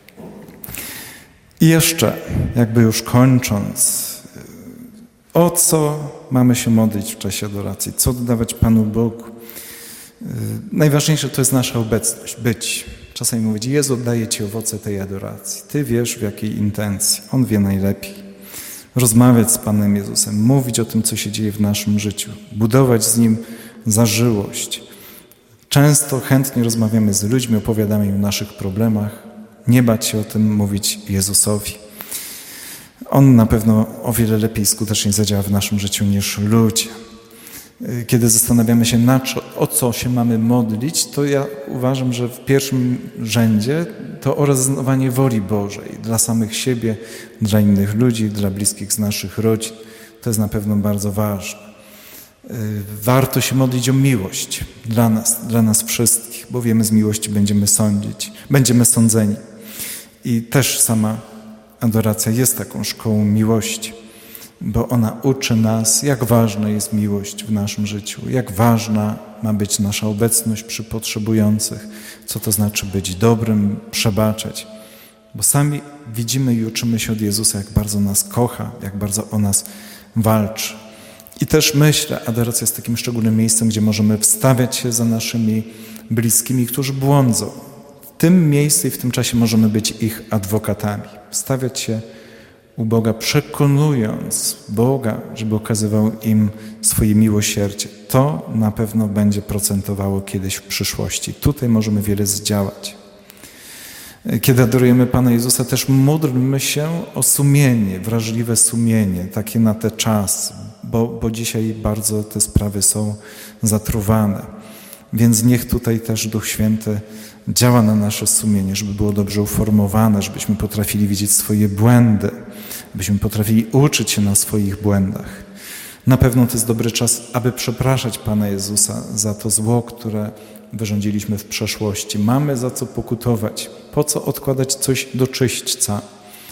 I jeszcze, jakby już kończąc, o co mamy się modlić w czasie adoracji? Co oddawać Panu Bogu? Najważniejsze to jest nasza obecność, być. Czasami mówić, Jezu, oddaję Ci owoce tej adoracji. Ty wiesz, w jakiej intencji. On wie najlepiej. Rozmawiać z Panem Jezusem, mówić o tym, co się dzieje w naszym życiu, budować z Nim zażyłość. Często chętnie rozmawiamy z ludźmi, opowiadamy im o naszych problemach. Nie bać się o tym mówić Jezusowi. On na pewno o wiele lepiej skutecznie zadziała w naszym życiu niż ludzie. Kiedy zastanawiamy się, o co się mamy modlić, to ja uważam, że w pierwszym rzędzie to o realizowanie woli Bożej dla samych siebie, dla innych ludzi, dla bliskich z naszych rodzin. To jest na pewno bardzo ważne. Warto się modlić o miłość dla nas wszystkich, bo wiemy, z miłości będziemy sądzeni. I też sama adoracja jest taką szkołą miłości, bo ona uczy nas, jak ważna jest miłość w naszym życiu, jak ważna ma być nasza obecność przy potrzebujących, co to znaczy być dobrym, przebaczać. Bo sami widzimy i uczymy się od Jezusa, jak bardzo nas kocha, jak bardzo o nas walczy. I też myślę, adoracja jest takim szczególnym miejscem, gdzie możemy wstawiać się za naszymi bliskimi, którzy błądzą. W tym miejscu i w tym czasie możemy być ich adwokatami. Wstawiać się u Boga, przekonując Boga, żeby okazywał im swoje miłosierdzie. To na pewno będzie procentowało kiedyś w przyszłości. Tutaj możemy wiele zdziałać. Kiedy adorujemy Pana Jezusa, też módlmy się o sumienie, wrażliwe sumienie, takie na ten czas, bo dzisiaj bardzo te sprawy są zatruwane. Więc niech tutaj też Duch Święty działa na nasze sumienie, żeby było dobrze uformowane, żebyśmy potrafili widzieć swoje błędy, byśmy potrafili uczyć się na swoich błędach. Na pewno to jest dobry czas, aby przepraszać Pana Jezusa za to zło, które wyrządziliśmy w przeszłości. Mamy za co pokutować. Po co odkładać coś do czyśćca?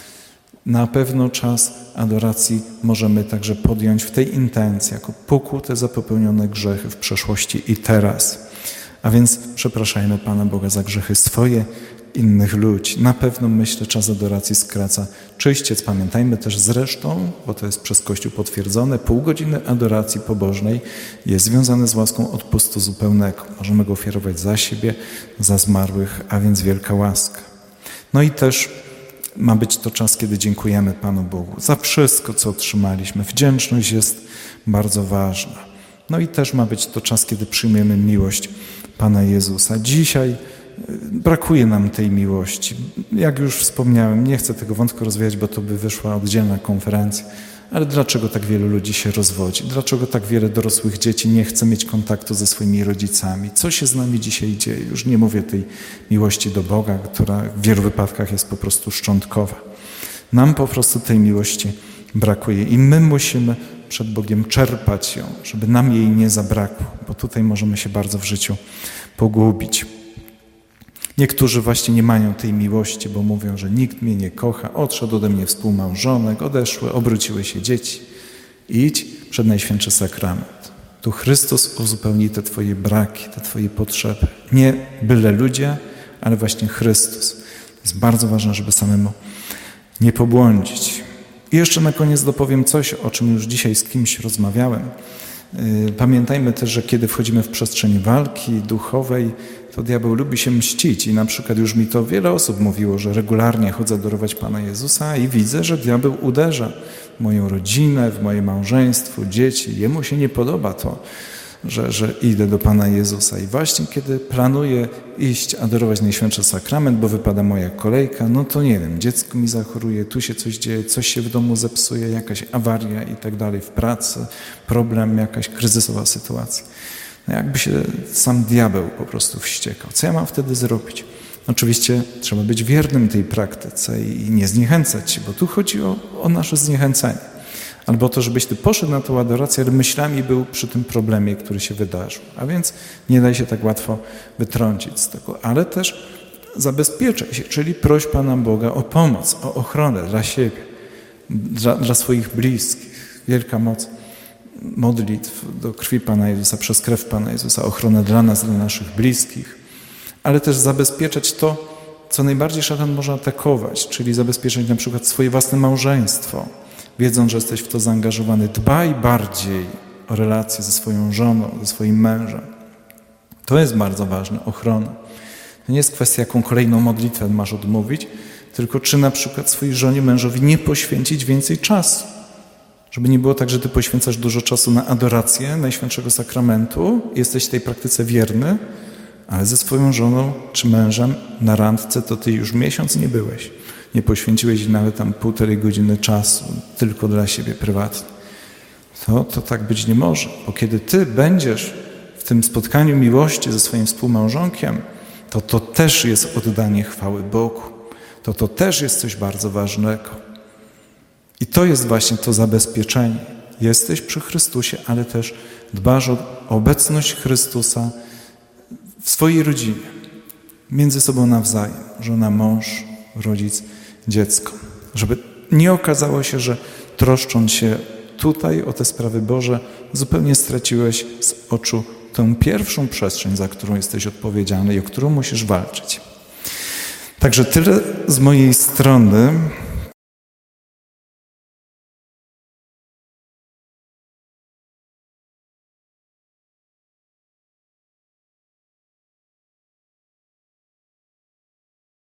Na pewno czas adoracji możemy także podjąć w tej intencji, jako pokutę za popełnione grzechy w przeszłości i teraz. A więc przepraszajmy Pana Boga za grzechy swoje, innych ludzi. Na pewno, myślę, czas adoracji skraca czyściec. Pamiętajmy też zresztą, bo to jest przez Kościół potwierdzone, pół godziny adoracji pobożnej jest związane z łaską odpustu zupełnego. Możemy go ofiarować za siebie, za zmarłych, a więc wielka łaska. No i też ma być to czas, kiedy dziękujemy Panu Bogu za wszystko, co otrzymaliśmy. Wdzięczność jest bardzo ważna. No i też ma być to czas, kiedy przyjmiemy miłość Pana Jezusa. Dzisiaj brakuje nam tej miłości. Jak już wspomniałem, nie chcę tego wątku rozwijać, bo to by wyszła oddzielna konferencja. Ale dlaczego tak wielu ludzi się rozwodzi? Dlaczego tak wiele dorosłych dzieci nie chce mieć kontaktu ze swoimi rodzicami? Co się z nami dzisiaj dzieje? Już nie mówię tej miłości do Boga, która w wielu wypadkach jest po prostu szczątkowa. Nam po prostu tej miłości brakuje i my musimy przed Bogiem czerpać ją, żeby nam jej nie zabrakło, bo tutaj możemy się bardzo w życiu pogubić. Niektórzy właśnie nie mają tej miłości, bo mówią, że nikt mnie nie kocha, odszedł ode mnie współmałżonek, odeszły, obróciły się dzieci. Idź przed Najświętszy Sakrament. Tu Chrystus uzupełni te Twoje braki, te Twoje potrzeby. Nie byle ludzie, ale właśnie Chrystus. Jest bardzo ważne, żeby samemu nie pobłądzić. I jeszcze na koniec dopowiem coś, o czym już dzisiaj z kimś rozmawiałem. Pamiętajmy też, że kiedy wchodzimy w przestrzeń walki duchowej, to diabeł lubi się mścić i na przykład już mi to wiele osób mówiło, że regularnie chodzę adorować Pana Jezusa i widzę, że diabeł uderza w moją rodzinę, w moje małżeństwo, dzieci. Jemu się nie podoba to, że idę do Pana Jezusa. I właśnie kiedy planuję iść adorować Najświętszy Sakrament, bo wypada moja kolejka, no to nie wiem, dziecko mi zachoruje, tu się coś dzieje, coś się w domu zepsuje, jakaś awaria i tak dalej, w pracy, problem, jakaś kryzysowa sytuacja. No jakby się sam diabeł po prostu wściekał. Co ja mam wtedy zrobić? Oczywiście trzeba być wiernym tej praktyce i nie zniechęcać się, bo tu chodzi o nasze zniechęcenie. Albo to, żebyś ty poszedł na tą adorację, ale myślami był przy tym problemie, który się wydarzył. A więc nie daj się tak łatwo wytrącić z tego. Ale też zabezpieczaj się, czyli proś Pana Boga o pomoc, o ochronę dla siebie, dla swoich bliskich. Wielka moc modlitw do krwi Pana Jezusa, przez krew Pana Jezusa, ochronę dla nas, dla naszych bliskich. Ale też zabezpieczać to, co najbardziej szatan może atakować, czyli zabezpieczać na przykład swoje własne małżeństwo. Wiedząc, że jesteś w to zaangażowany, dbaj bardziej o relacje ze swoją żoną, ze swoim mężem. To jest bardzo ważne, ochrona. To nie jest kwestia, jaką kolejną modlitwę masz odmówić, tylko czy na przykład swojej żonie, mężowi nie poświęcić więcej czasu. Żeby nie było tak, że ty poświęcasz dużo czasu na adorację Najświętszego Sakramentu, jesteś tej praktyce wierny, ale ze swoją żoną czy mężem na randce to ty już miesiąc nie byłeś. Nie poświęciłeś nawet tam 1,5 godziny czasu tylko dla siebie prywatnie. To tak być nie może, bo kiedy ty będziesz w tym spotkaniu miłości ze swoim współmałżonkiem, to też jest oddanie chwały Bogu. To też jest coś bardzo ważnego. I to jest właśnie to zabezpieczenie. Jesteś przy Chrystusie, ale też dbasz o obecność Chrystusa w swojej rodzinie, między sobą nawzajem, żona, mąż, rodzic, dziecko. Żeby nie okazało się, że troszcząc się tutaj o te sprawy Boże, zupełnie straciłeś z oczu tę pierwszą przestrzeń, za którą jesteś odpowiedzialny i o którą musisz walczyć. Także tyle z mojej strony.